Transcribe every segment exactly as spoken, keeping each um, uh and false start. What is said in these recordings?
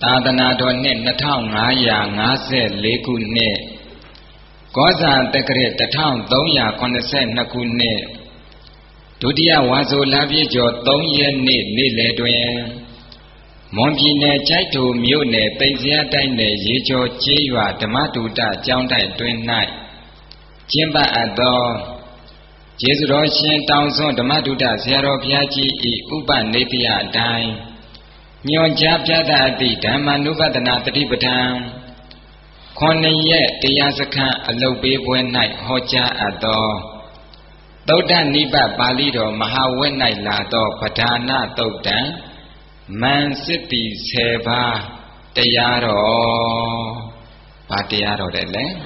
သာသနာတော်နှစ်နှစ်ထောင်ငါးရာငါးဆယ်လေးခုနှစ်ကောဇာတက္ကရာတစ်ထောင်သုံးရာခုနှစ်ဆယ်နှစ်ခုနှစ်ဒုတိယဝါဆိုလပြည့်ကျော်သုံးရက်နေ့နေ့လယ်တွင်မွန်ပြည်နယ်ကျိုက်ထိုမြို့နယ်သိမ်စရာတိုင်းနယ်ရေကျော်ကျေးရွာဓမ္မတုဒ္ဒကျောင်းတိုက်တွင်၌ကျင်းပအပ်သောကျေးဇူးတော်ရှင်တောင်စွန်းဓမ္မတုဒ္ဒဆရာတော်ဘုရားကြီး၏ဥပနိဒေယအတိုင်းညွန်ကြားပြသအပ်သည့်ဓမ္မနုပဒနာတတိပဋ္ဌာန်ခုနှစ်ရက်တရားစခန်းအလုပ်ပေးပွဲ၌ဟောကြားအပ်သောသုဒ္ဓနိဗ္ဗပါဠိတော်မဟာဝတ်၌လာသောပဌာနာသုတ်တံမန်စစ်တီဆယ်ပါးတရားတော်ဘာတရားတော်တဲ့လဲ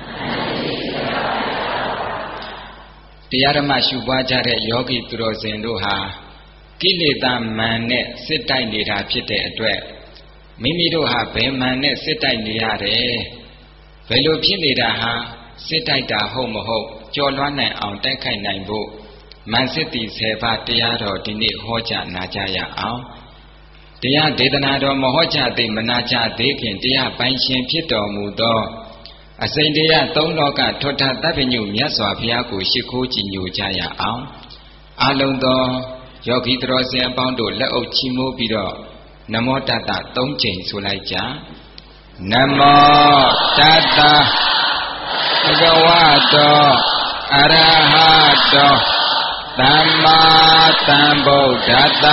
တရားဓမ္မရှုပွားကြတဲ့ယောဂီသူတော်စင်တို့ဟာကိလေသာမန်နဲ့စစ်တိုက်နေတာဖြစ်တဲ့အတွက်မိမိတို့ဟာဘယ်မန်နဲ့စစ်တိုက်နေရတယ်ဘယ်လိုဖြစ်နေတာဟာစစ်တိုက်တာဟုတ်မဟုတ်ကြော်လွှမ်းနိုင်အောင်တိုက်ခိုက်နိုင်ဖို့မန်စစ်တီဆယ်ပါးတရားတော်ဒီနေ့ဟောကြားနာကြရအောင်တရားဒေသနာတော်မဟောကြားသိမနာကြသေးခင်တရားပိုင်ရှင်ဖြစ်တော်မူသောအစိမ့်တရားသုံးလောကထွဋ္ဌသဗ္ဗညုမြတ်စွာဘုရားကိုရှိခိုးကြည်ညိုကြရအောင်အလုံးသောယောဂီတော်စင်အပေါင်းတို့လက်အုပ်ချီးမိုးပြီးတော့နမောတတသုံးကြိမ်ဆိုလိုက်ကြနမောတတဘဂဝတောအရဟတောသမ္မာသမ္ဗုဒ္ဓတ္တ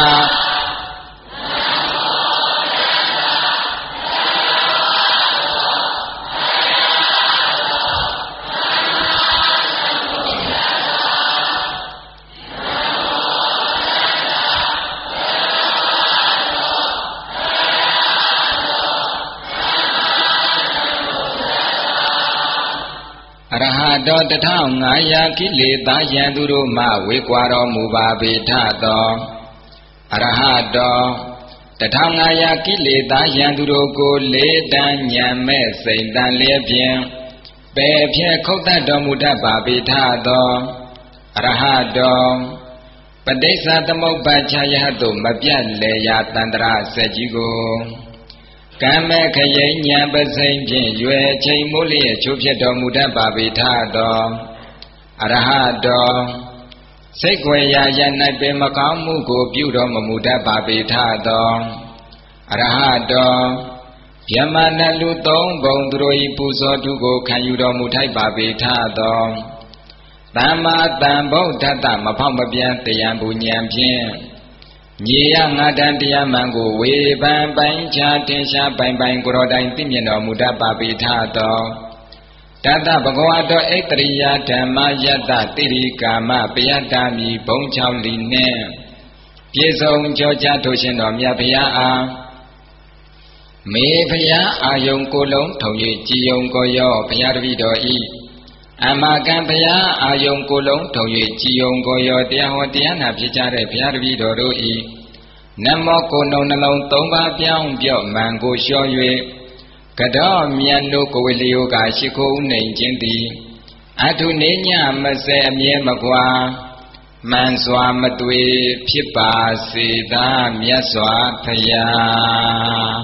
အရဟတောတထောင်ငါးရာကိလေသာယံသူတို့မှဝေကွာတော်မူပါပေထသောအရဟတောတထောင်ငါးရာကိလေသာယံသူတို့ကိုလေးတန်းညံမဲ့စိတ်တန်လျက်ဖြင့်ပယ်ဖြဲခုတ်တတ်တော်မူတတ်ပါပေထသောအရဟတောပဋိစ္စသမုပ္ပါချယဟတုမပြတ်လေရာတန္တရာစက်ကြီးကိုကံမဲ့ခရိညာပစိမ့်ဖြင့်ရွယ်ချိန်မိုးလျက်ချိုးဖြစ်တော်မူတတ်ပါပေထသောအရဟတောစိတ်ွယ်ရာရ၌ပင်မကောင်းမှုကိုပြုတော်မမူတတ်ပါပေထသောအရဟတောယမနလူသုံးဘုံသူတို့၏ပူဇော်ထုကိုခံယူတော်မူထိုက်ပါပေထသောသမ္မာသမ္ဗုဒ္ဓတ္တမဖောက်မပြန်တရားပူဉဏ်ဖြင့်ညီရငါတန်တရားမှန်ကိုဝေဖန်ပိုင်းခြားတင်ရှားပိုင်ပိုင်ကိုယ်တော်တိုင်သိမြင်တော်မူတတ်ပါပေထသောတတ္တဘဂဝတောဣတရိယဓမ္မယတ္တတိရိကာမပယတ္တမိဘုံ၆လီနှင့်ပြည့်စုံကြောကြားထိုရှင်တော်မြတ်ဗျာအားမေဖျားအာယုံကိုလုံးထုံ၍ကြည်ယုံကိုရောဘုရားတပည့်တော်ဤအမကံဘုရားအာယုံကိုလုံးထုံ၍ကြည်ယုံကိုရောတရားဟောတရားနာဖြစ်ကြတဲ့ဘုရားတပည့်တော်တို့ဤနမောကိုနှုံနှလုံးသုံးပါးပြောင်းပြော့မှန်ကိုလျှော်၍ကတော်မြတ်တို့ကိုဝေလျောကရှိခိုးနှိမ်ခြင်းသည်အထုနေညမစဲအမြဲမကွာမှန်စွာမသွေဖြစ်ပါစေသာမြတ်စွာဘုရား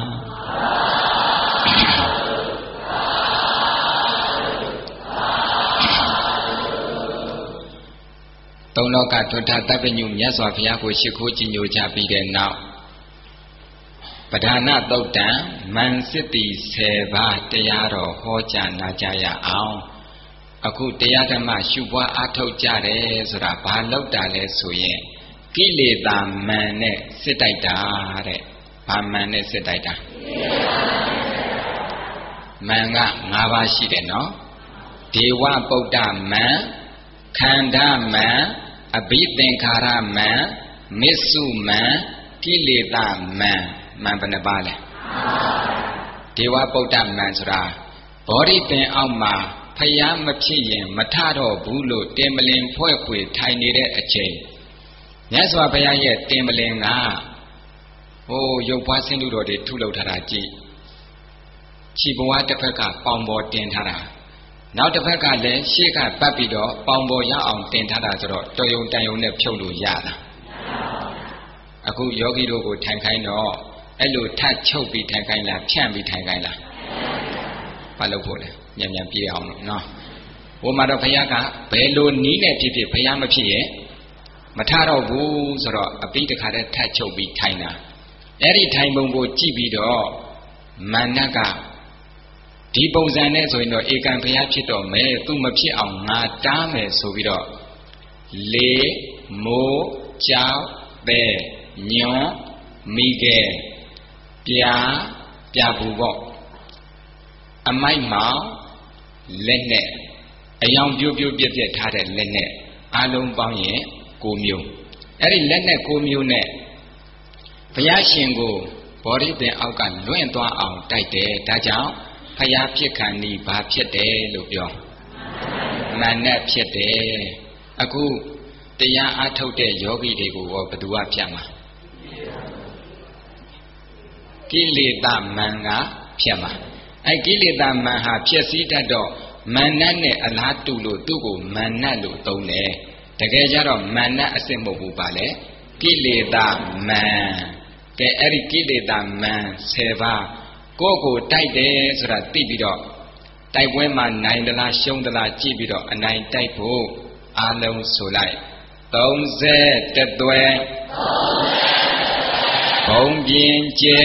သုံးလောကထွဋ္ဌသဗ္ဗညုမြတ်စွာဘုရားကိုရှိခိုးကြည်ညိုကြပြီးတဲ့နောက်ပဌာနာသုတ်တံမန်စစ်တီဆယ်ပါးတရားတော်ဟောကြားနာကြရအောင်အခုတရားဓမ္မရှုပွားအားထုတ်ကြတယ်ဆိုတာဘာလောက်တာလဲဆိုရင်ကိလေသာမန်နဲ့စစ်တိုက်တာတဲ့ဘာမန်နဲ့စစ်တိုက်တာမန်က၅ပါးရှိတယ်နော်ဒေဝပုဒ္ဒမန်ခန္ဓာမန်အဘိသင်္ခါရမန်မစ္စုမန်ကိလေသာမန်မန်ဘယ်နှပါလဲဒေဝပုဒ္ဒမန်ဆိုတာဘောဓိပင်အောက်မှာဖျားမဖြစ်ရင်မထတော့ဘူးလို့တင်မလင်ဖွဲ့ခွေထိုင်နေတဲ့အချိန်မြတ်စွာဘုရားရဲ့တင်မလင်ကဟိုရုပ်ပွားဆင်းတုတော်တွေထုလုပ်ထားတာကြည့်ခြေဘဝတစ်ဖက်ကပေါင်ပေါ်တင်ထားတာနောက်တစ်ဖက်ကလည်းရှေ့ကပတ်ပြီးတော့ပေါင်ပေါ်ရအောင်တင်ထားတာဆိုတော့တော်ယုံတန်ယုံနဲ့ဖြုတ်လို့ရတာအခုယောဂီတို့ကိုထိုင်ခိုင်းတော့အဲ့လိုထတ်ချုပ်ပြီးထိုင်ခိုင်းလားဖြန့်ပြီးထိုင်ခိုင်းလားဘာလို့ဖို့လဲညံ့ညံ့ပြေးအောင်နော်ဟိုမှာတော့ဘုရားကဘယ်လိုနီးနဲ့ဖြစ်ဖြစ်ဘုရားမဖြစ်ရင်မထတော့ဘူးဆိုတော့အပိတခါတည်းထတ်ချုပ်ပြီးထိုင်တာအဲ့ဒီထိုင်ပုံကိုကြည့်ပြီးတော့မာနကဒီပုံစံနဲ့ဆိုရင်တော့ဧကံဘုရားဖြစ်တော့မယ်သူမဖြစ်အောင်ငါတားမယ်ဆိုပြီးတော့လေမိုးကြောက်ပဲညွန်မိခဲ့ပြာပြာဘူးပေါ့အမိုက်မောင်လက်နဲ့အယောင်ပြိုးပြိုးပြက်ပြက်ထားတဲ့လက်နဲ့အလုံးပေါင်းရင်ကိုမျိုးအဲ့ဒီလက်နဲ့ကိုမျိုးနဲ့ဘုရားရှင်ကိုဘောဓိပင်အောက်ကလွင့်သွားအောင်တိုက်တယ်ဒါကြောင့်ဘုရားဖြစ်ခံဤဘာဖြစ်တယ်လို့ပြောမာနဖြစ်တယ်အခုတရားအားထုတ်တဲ့ယောဂီတွေကိုဘယ်သူကဖြတ်မှာကိလေသာမန်ကဖြတ်မှာအဲကိလေသာမန်ဟာဖြစ်စည်းတတ်တော့မာနနဲ့အလားတူလို့သူ့ကိုမာနလို့သုံးတယ်တကယ်ကြတော့မာနအစစ်မဟုတ်ဘူးပါလေကိလေသာမန်ကဲအဲ့ဒီကိလေသာမန်ဆယ်ပါးကိုယ့်ကိုတိုက်တယ်ဆိုတာသိပြီးတော့တိုက်ပွဲမှာနိုင်သလားရှုံးသလားကြည့်ပြီးတော့အနိုင်တိုက်ဖို့အားလုံးဆိုလိုက်သုံးဆယ်တသွဲဘုံပြင်းကျဲ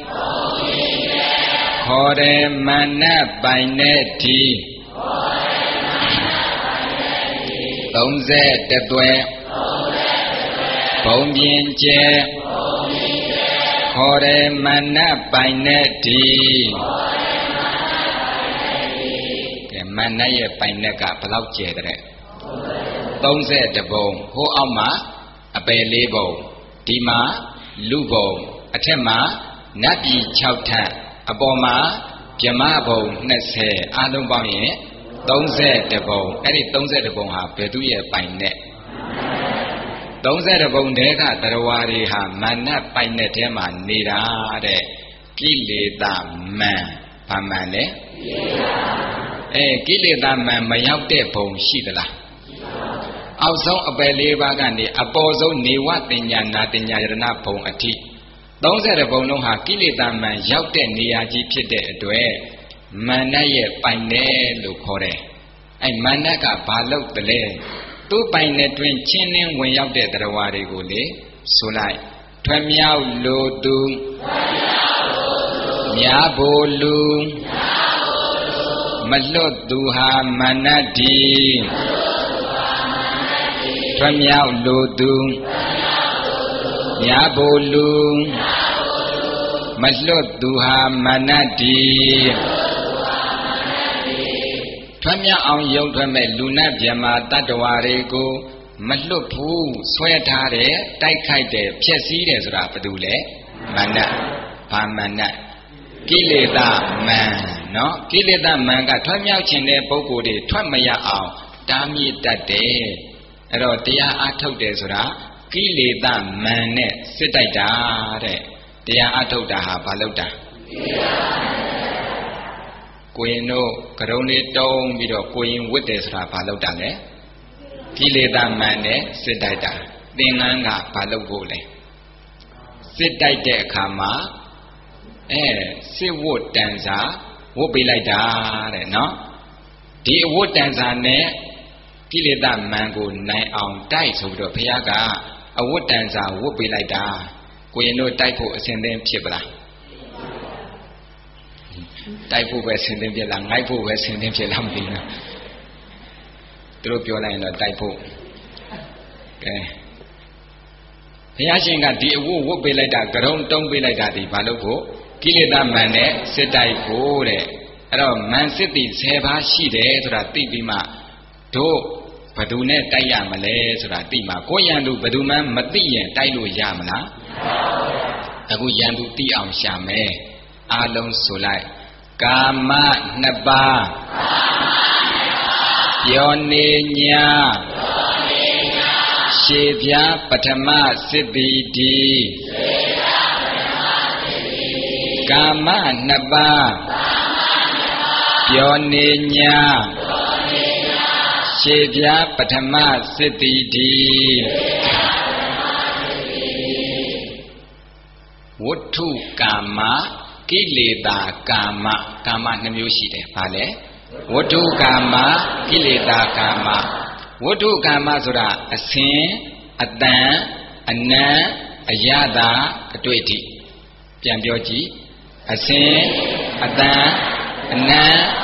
ခေါ်တယ်မာနပိုင်တဲ့ဒီသုံးဆယ်တသွဲဘုံပြင်းကျဲခေါ်တယ်မာနပိုင်တဲ့ဒီကဲမာနရဲ့ပိုင်တဲ့ကဘယ်လောက်ကျဲတဲ့သုံးဆယ်တဘုံဟိုအောက်မှာအပယ်လေးဘုံဒီမှာလူဘုံအထက်မှာနတ်ပြည်၆ထပ်အပေါ်မှာဗြဟ္မဘုံ၂၀အားလုံးပေါင်းရင်သုံးဆယ်တဘုံအဲ့ဒီသုံးဆယ်တဘုံဟာဘယ်သူရဲ့ပိုင်နဲ့သုံးဆယ်တဘုံတဲကတရားဝါတွေဟာမာနပိုင်တဲ့ထဲမှာနေတာတဲ့ကိလေသာမန်ဘာမှန်လဲအဲကိလေသာမန်မရောက်တဲ့ဘုံရှိသလားအောက်ဆုံးအပယ်လေးပါးကနေအပေါ်ဆုံးနေဝတင်ညာနာတင်ညာယရဏဘုံအထိသုံးဆယ်ဘုံလုံးဟာကိလေသာမန်ရောက်တဲ့နေရာကြီးဖြစ်တဲ့အတွက်မာနရဲ့ပိုင်နယ်လို့ခေါ်တယ်အဲမာနကဘာလို့တလဲသူ့ပိုင်နယ်တွင်ချင်းနှင်းဝင်ရောက်တဲ့တရားဝါတွေကိုလေဆိုလိုက်ထွံ့မြောက်လိုသူမြားဖို့လူမလွတ်သူဟာမာနတိထွံ့မြောက်လိုသူမြားဖို့လူမလွတ်သူဟာမာနတိထွံ့မြောက်အောင်ယုံထွက်မဲ့လူနဲ့ဗြဟ္မာတတ္တဝါတွေကိုမလွတ်ဘူးဆွဲထားတယ်တိုက်ခိုက်တယ်ဖျက်ဆီးတယ်ဆိုတာဘာတူလဲမာနဘာမာနကိလေသာမန်နော်ကိလေသာမန်ကထွံ့မြောက်ခြင်းတဲ့ပုဂ္ဂိုလ်တွေထွက်မရအောင်တားမြစ်တတ်တယ်အဲ့တော့တရားအားထုတ်တယ်ဆိုတာကိလေသာမန်နဲ့စစ်တိုက်တာတဲ့တရားအားထုတ်တာဟာဘာလို့တာကိုရင်တို့ကရုံးလေးတုံးပြီးတော့ကိုရင်ဝတ်တယ်ဆိုတာဘာလို့တာလဲကိလေသာမန်နဲ့စစ်တိုက်တာသင်္ကန်းကဘာလို့ဖို့လဲစစ်တိုက်တဲ့အခါမှာအဲစစ်ဝတ်တန်စာဝတ်ပေးလိုက်တာတဲ့နော်ဒီအဝတ်တန်စာနဲ့ကိလေသာမန်ကိုနိုင်အောင်တိုက်ဆိုပြီးတော့ဘုရားကအဝတ်တန်စာဝတ်ပေးလိုက်တာကိုရင်တို့တိုက်ဖို့အစဉ်သင်းဖြစ်ပလားတိုက်ဖို့ပဲအစဉ်သင်းဖြစ်လားငိုက်ဖို့ပဲအစဉ်သင်းဖြစ်လားမသိဘူးသူတို့ပြောလိုက်ရင်တော့တိုက်ဖို့ကဲဘုရားရှင်ကဒီအဝတ်ဝတ်ပေးလိုက်တာကရုံတုံးပေးလိုက်တာဒီဘာလို့ဖို့ကိလေသာမန်နဲ့စစ်တိုက်ဖို့တဲ့အဲ့တော့မန်စစ်တီဆယ်ပါးရှိတယ်ဆိုတာသိပြီးမှတို့ဘယ်သူနဲ့တိုက်ရမလဲဆိုတာသိမှာကိုရန်သူဘယ်သူမှမသိရင်တိုက်လို့ရမလားအခုရန်သူသိအောင်ရှာမယ်အားလုံးဆိုလိုက်ကာမနှစ်ပါးပြောနေညာရှေပြားပထမစစ်တိဒီကာမနှစ်ပါးပြောနေညာရှေပြားပထမစစ်တိဒီဝတ္ထုကာမကိလေသာကာမကာမနှမျိုးရှိတယ်ဗါလဲဝတ္ထုကာမကိလေသာကာမဝတ္ထုကာမဆိုတာအစင်အတန်အနံအယတာအတွေ့အထိပြန်ပြောကြည့်အစင်အတန်အနံ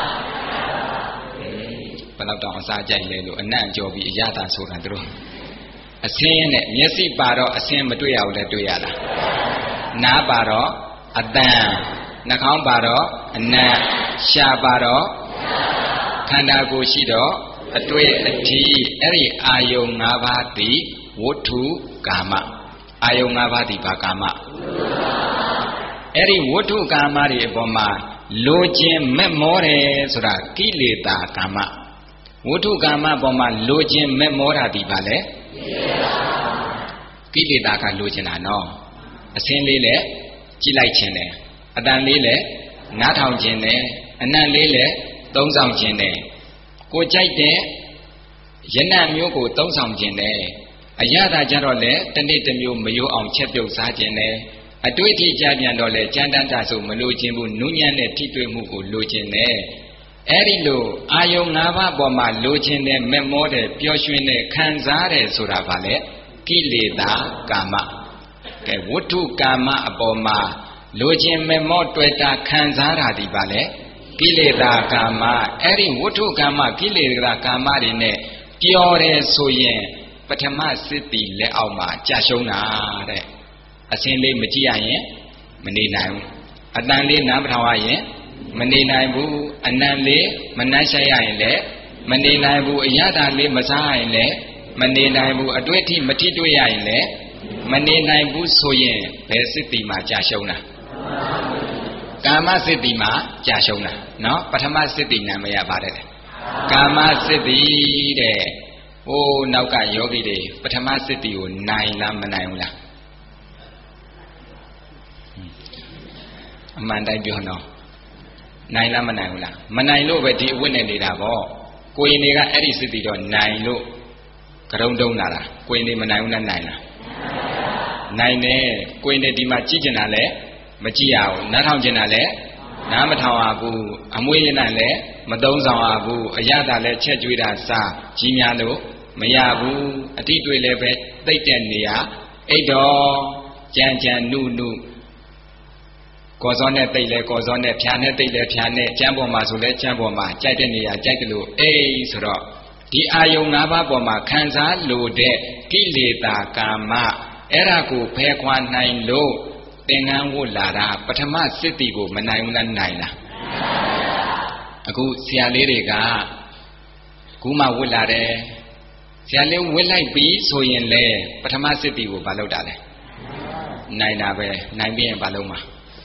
ဘယ်တော့တောင်အစားကြိုက်လဲလို့အနံ့ကြောပြီးအယတာဆိုတာသူတို့အစင်းနဲ့မျက်စိပါတော့အစင်းမတွေ့ရဘူးလေတွေ့ရလားနားပါတော့အတန်နှာခေါင်းပါတော့အနံ့ရှားပါတော့ခန္ဓာကိုယ်ရှိတော့အတွေ့အထိအဲ့ဒီအာယုံ၅ပါးသည်ဝတ္ထုကာမအာယုံ၅ပါးသည်ဘာကာမအဲ့ဒီဝတ္ထုကာမတွေအပေါ်မှာလိုခြင်းမက်မောတယ်ဆိုတာကိလေသာကာမဝတ္ထုကာမပေါ်မှာလိုခြင်းမက်မောတာဒီပါလေကိလေသာကလိုချင်တာနော်အစင်းလေးလေကြည့်လိုက်ခြင်းတယ်အတန်လေးလေနားထောင်ခြင်းတယ်အနံ့လေးလေသုံးဆောင်ခြင်းတယ်ကိုကြိုက်တဲ့ယနံ့မျိုးကိုသုံးဆောင်ခြင်းတယ်အရသာကြတော့လေတနေ့တစ်မျိုးမယိုးအောင်ချက်ပြုတ်စားခြင်းတယ်အတွေ့အထိကြပြန်တော့လေကြမ်းတမ်းတာဆိုမလိုခြင်းဘူးနုညံ့တဲ့ထိတွေ့မှုကိုလိုခြင်းတယ်အဲ့ဒီလိုအာယုံ၅ပါးပေါ်မှာလိုချင်တဲ့မက်မောတဲ့ပျော်ရွှင်တဲ့ခံစားတဲ့ဆိုတာဗာလေကိလေသာကာမကဲဝတ္ထုကာမအပေါ်မှာလိုချင်မက်မောတွေ့တာခံစားတာဒီဗာလေကိလေသာကာမအဲ့ဒီဝတ္ထုကာမကိလေသာကာမတွေနဲ့ပျော်တယ်ဆိုရင်ပထမစစ်တီလက်အောက်မှာကြာရှုံးတာတဲ့အစင်းလေးမကြည့်ရရင်မနေနိုင်ဘူးအတန်လေးနားမထောင်ရရင်မနေနိုင်ဘူးအနံလေးမနှမ်းဆိုင်ရရင်လည်းမနေနိုင်ဘူးအရသာလေးမစားရင်လည်းမနေနိုင်ဘူးအတွေ့အထိမထိတွေ့ရရင်လည်းမနေနိုင်ဘူးဆိုရင်ဘယ်စစ်တီမှာကြာရှုံးတာကာမစစ်တီမှာကြာရှုံးတာနော်ပထမစစ်တီနာမည်ရပါတယ်ကာမစစ်တီတဲ့ဟိုးနောက်ကယောဂီတွေပထမစစ်တီကိုနိုင်လားမနိုင်ဘူးလားအမှန်တိုင်းပြောတော့နိုင်လားမနိုင်ဘူးလားမနိုင်လို့ပဲဒီအဝတ်နဲ့နေတာပေါ့ကိုရင်တွေကအဲ့ဒီစစ်တီတော့နိုင်လို့ကရုံတုံးလာတာကိုရင်တွေမနိုင်ဘူးလားနိုင်လားနိုင်တယ်ကိုရင်တွေဒီမှာကြည့်ကျင်တာလဲမကြည့်ရဘူးနားထောင်ကျင်တာလဲနားမထောင်ရဘူးအမွေးရနဲ့လဲမသုံးဆောင်ရဘူးအရသာလဲချက်ကျွေးတာစားကြီးများလို့မရဘူးအတိတွေ့လဲပဲသိတဲ့နေရာအိတ်တော်ကြံကြံနုနုကောစောနဲ့တိတ်လဲကောစောနဲ့ဖြာနဲ့တိတ်လဲဖြာနဲ့ကျမ်းပေါ်မှာဆိုလဲကျမ်းပေါ်မှာကြိုက်တဲ့နေရာကြိုက်တယ်လို့အေးဆိုတော့ဒီအာယုံ၅ပါးပေါ်မှာခံစားလို့တဲ့ကိလေသာကာမအဲ့ဒါကိုဖယ်ခွာနိုင်လို့သင်္ကန်းဝတ်လာတာပထမစစ်တီကိုမနိုင်ဘူးလားနိုင်လားအခုဆရာလေးတွေကခုမှဝတ်လာတယ်ဆရာလေးဝတ်လိုက်ပြီဆိုရင်လေပထမစစ်တီကိုမလုပ်တာလေနိုင်တာပဲနိုင်ပြီးရင်မလုပ်မှာ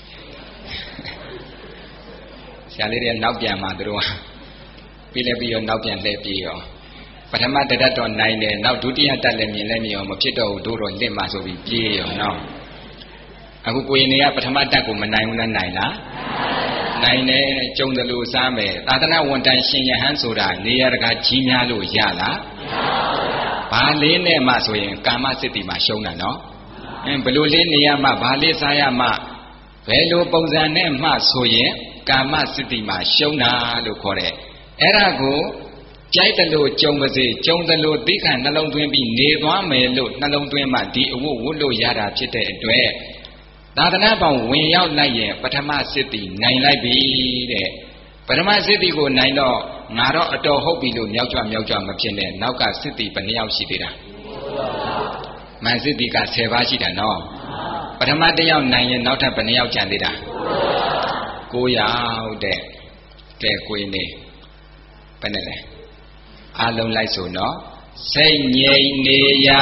ဆရာလေးတွေနောက်ပြန်มาသူတို့ပြီးလဲပြီးရောနောက်ပြန်လှည့်ပြီးရောပထမတတတ်တော့နိုင်တယ်နောက်ဒုတိယတက်လည်းမြင်လည်းမြင်အောင်မဖြစ်တော့ဘူးတို့တော့လင့်มาဆိုပြီးပြေးရောနော်အခုကိုရင်တွေကပထမတက်ကိုမနိုင်ဘူးလားနိုင်လားနိုင်တယ်ကြုံတယ်လို့စားမယ်သာသနာဝန်တန်ရှင်ယဟန်ဆိုတာနေရတကာကြီးများလို့ရလားဘာလေးနဲ့မှဆိုရင်ကာမစစ်တီမှာရှုံးတာနော်အင်းဘလို့လေးနေရမှဘာလေးစားရမှဘယ်လိုပုံစံနဲ့မှဆိုရင်ကာမစစ်တီမှာရှုံးတာလို့ခေါ်တယ်အဲ့ဒါကိုကြိုက်တယ်လို့ကြုံပါစေကြုံတယ်လို့သိခံနှလုံးသွင်းပြီးနေသွားမယ်လို့နှလုံးသွင်းမှဒီအဝတ်ဝတ်လို့ရတာဖြစ်တဲ့အတွက်သာသနာပေါင်းဝင်ရောက်လိုက်ရင်ပထမစစ်တီနိုင်လိုက်ပြီတဲ့ပထမစစ်တီကိုနိုင်တော့ငါတော့အတော်ဟုတ်ပြီလို့မြောက်ကြွမြောက်ကြွမဖြစ်နဲ့နောက်ကစစ်တီဘယ်နှယောက်ရှိသေးတာမန်စစ်တီကဆယ်ပါးရှိတာနော်ပထမတစ်ယောက်နိုင်ရင်နောက်ထပ်ဘယ်နှယောက်ကျန်သေးတာကိုးယောက်တဲ့ကဲကိုင်းနေဘယ်နဲ့လဲအားလုံးလိုက်ဆိုနော်စိတ်ငြိမ်နေရာ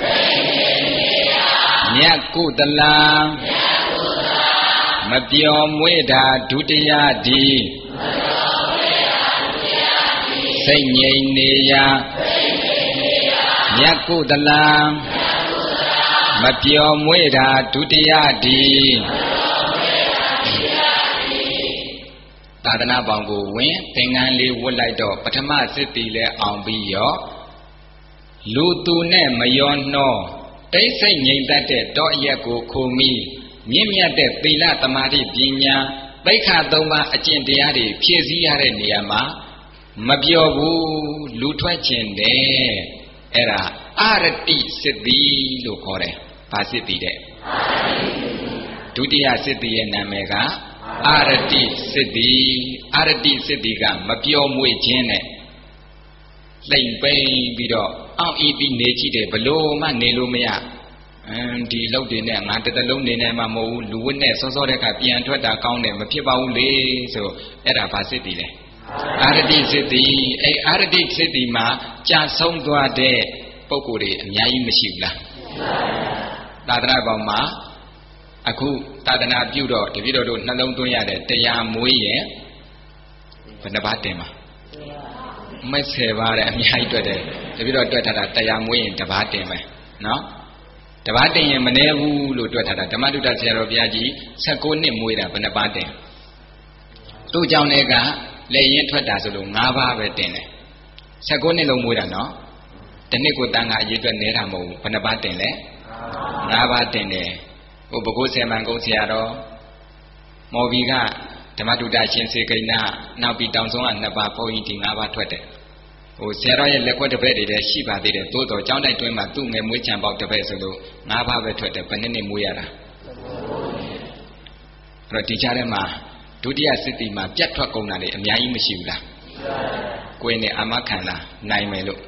မြတ်ကုသလာမပျော်မွေ့တာဒုတိယဒီစိတ်ငြိမ်နေရာမြတ်ကုသလာမပျော်မွေ့တာဒုတိယဒီသာသနာပေါင်းကိုဝင်သင်္ကန်းလေးဝတ်လိုက်တော့ပထမစစ်တီလဲအောင်ပြီးရောလူသူနဲ့မယောနှောတိတ်ဆိတ်ငြိမ်တတ်တဲ့တောအရက်ကိုခုံမိမြင့်မြတ်တဲ့သီလသမာဓိပညာသိက္ခာသုံးပါးအကျင့်တရားတွေဖြည့်ဆည်းရတဲ့နေရာမှာမပြောဘူးလူထွက်ခြင်းတယ်အဲ့ဒါအရတိစစ်တိလို့ခေါ်တယ်။ဘာစစ်တိတဲ့ဒုတိယစစ်တိရဲ့နာမည်ကအရတိစစ်တိအရတိစစ်တိကမပြောမွေ့ခြင်းနဲ့လိမ့်ပိန်ပြီးတော့အောင့်ဤပြီးနေကြည့်တယ်ဘလို့မှနေလို့မရအင်းဒီလောက်တွေနဲ့ငါတစ်တလုံးနေနိုင်မှာမဟုတ်ဘူးလူဝတ်နဲ့စောစောတဲ့ကပြန်ထွက်တာကောင်းတယ်မဖြစ်ပါဘူးလေဆိုအဲ့ဒါဘာစစ်တိလဲအာရတိစစ်တိအဲ့အာရတိစစ်တိမှာကြာဆုံးသွားတဲ့ပုဂ္ဂိုလ်တွေအများကြီးမရှိဘူးလားသာသနာ့ဘောင်မှာအခုသာသနာပြုတော့တပည့်တော်တို့နှလုံးသွင်းရတဲ့တရားမွေးရင်ဘယ်နှပါးတင်မှာမဆယ်ပါးတဲ့အများကြီးတွေ့တယ်တပည့်တော်တွေ့ထားတာတရားမွေးရင်တစ်ပါးတင်မယ်နော်တစ်ပါးတင်ရင်မနည်းဘူးလို့တွေ့ထားတာဓမ္မတုဒ္ဒဆရာတော်ဘုရားကြီးဆယ်ကိုနှစ်မွေးတာဘယ်နှပါးတင်သူ့ကြောင့်လည်းကလက်ရင်ထွက်တာဆိုလို့၅ပါးပဲတင်တယ်ဆယ်ကိုနှစ်လုံးမွေးတာနော်တနစ်ကိုတန်ခါအရေးအတွက်နဲတာမဟုတ်ဘူးဘယ်နှပါးတင်လဲ၅ပါးတင်တယ်ဟိုဘကိုးဆယ်မန်ကုန်းဆရာတော်မော်ဘီကဓမ္မတုဒ္ဒရှင်စေကိဏနောက်ပြီးတောင်ဆုံးကနှစ်ပါးဘုန်းကြီးဒီ၅ပါးထွက်တယ်ဟိုဆရာတော်ရဲ့လက်ခွက်တစ်ပည့်တွေလည်းရှိပါသေးတယ်သို့တော်ကျောင်းတိုက်တွင်းမှာသူ့ငယ်မွေးချံပေါက်တစ်ပည့်ဆိုလို့၅ပါးပဲထွက်တယ်ဘယ်နှစ်နှစ်မွေးရတာအဲ့တော့ဒီကြားထဲမှာဒုတိယစစ်တီမှာပြတ်ထွက်ကုန်တာတွေအများကြီးမရှိဘူးလားကိုယ်နဲ့အာမခံတာနိုင်မယ်လို့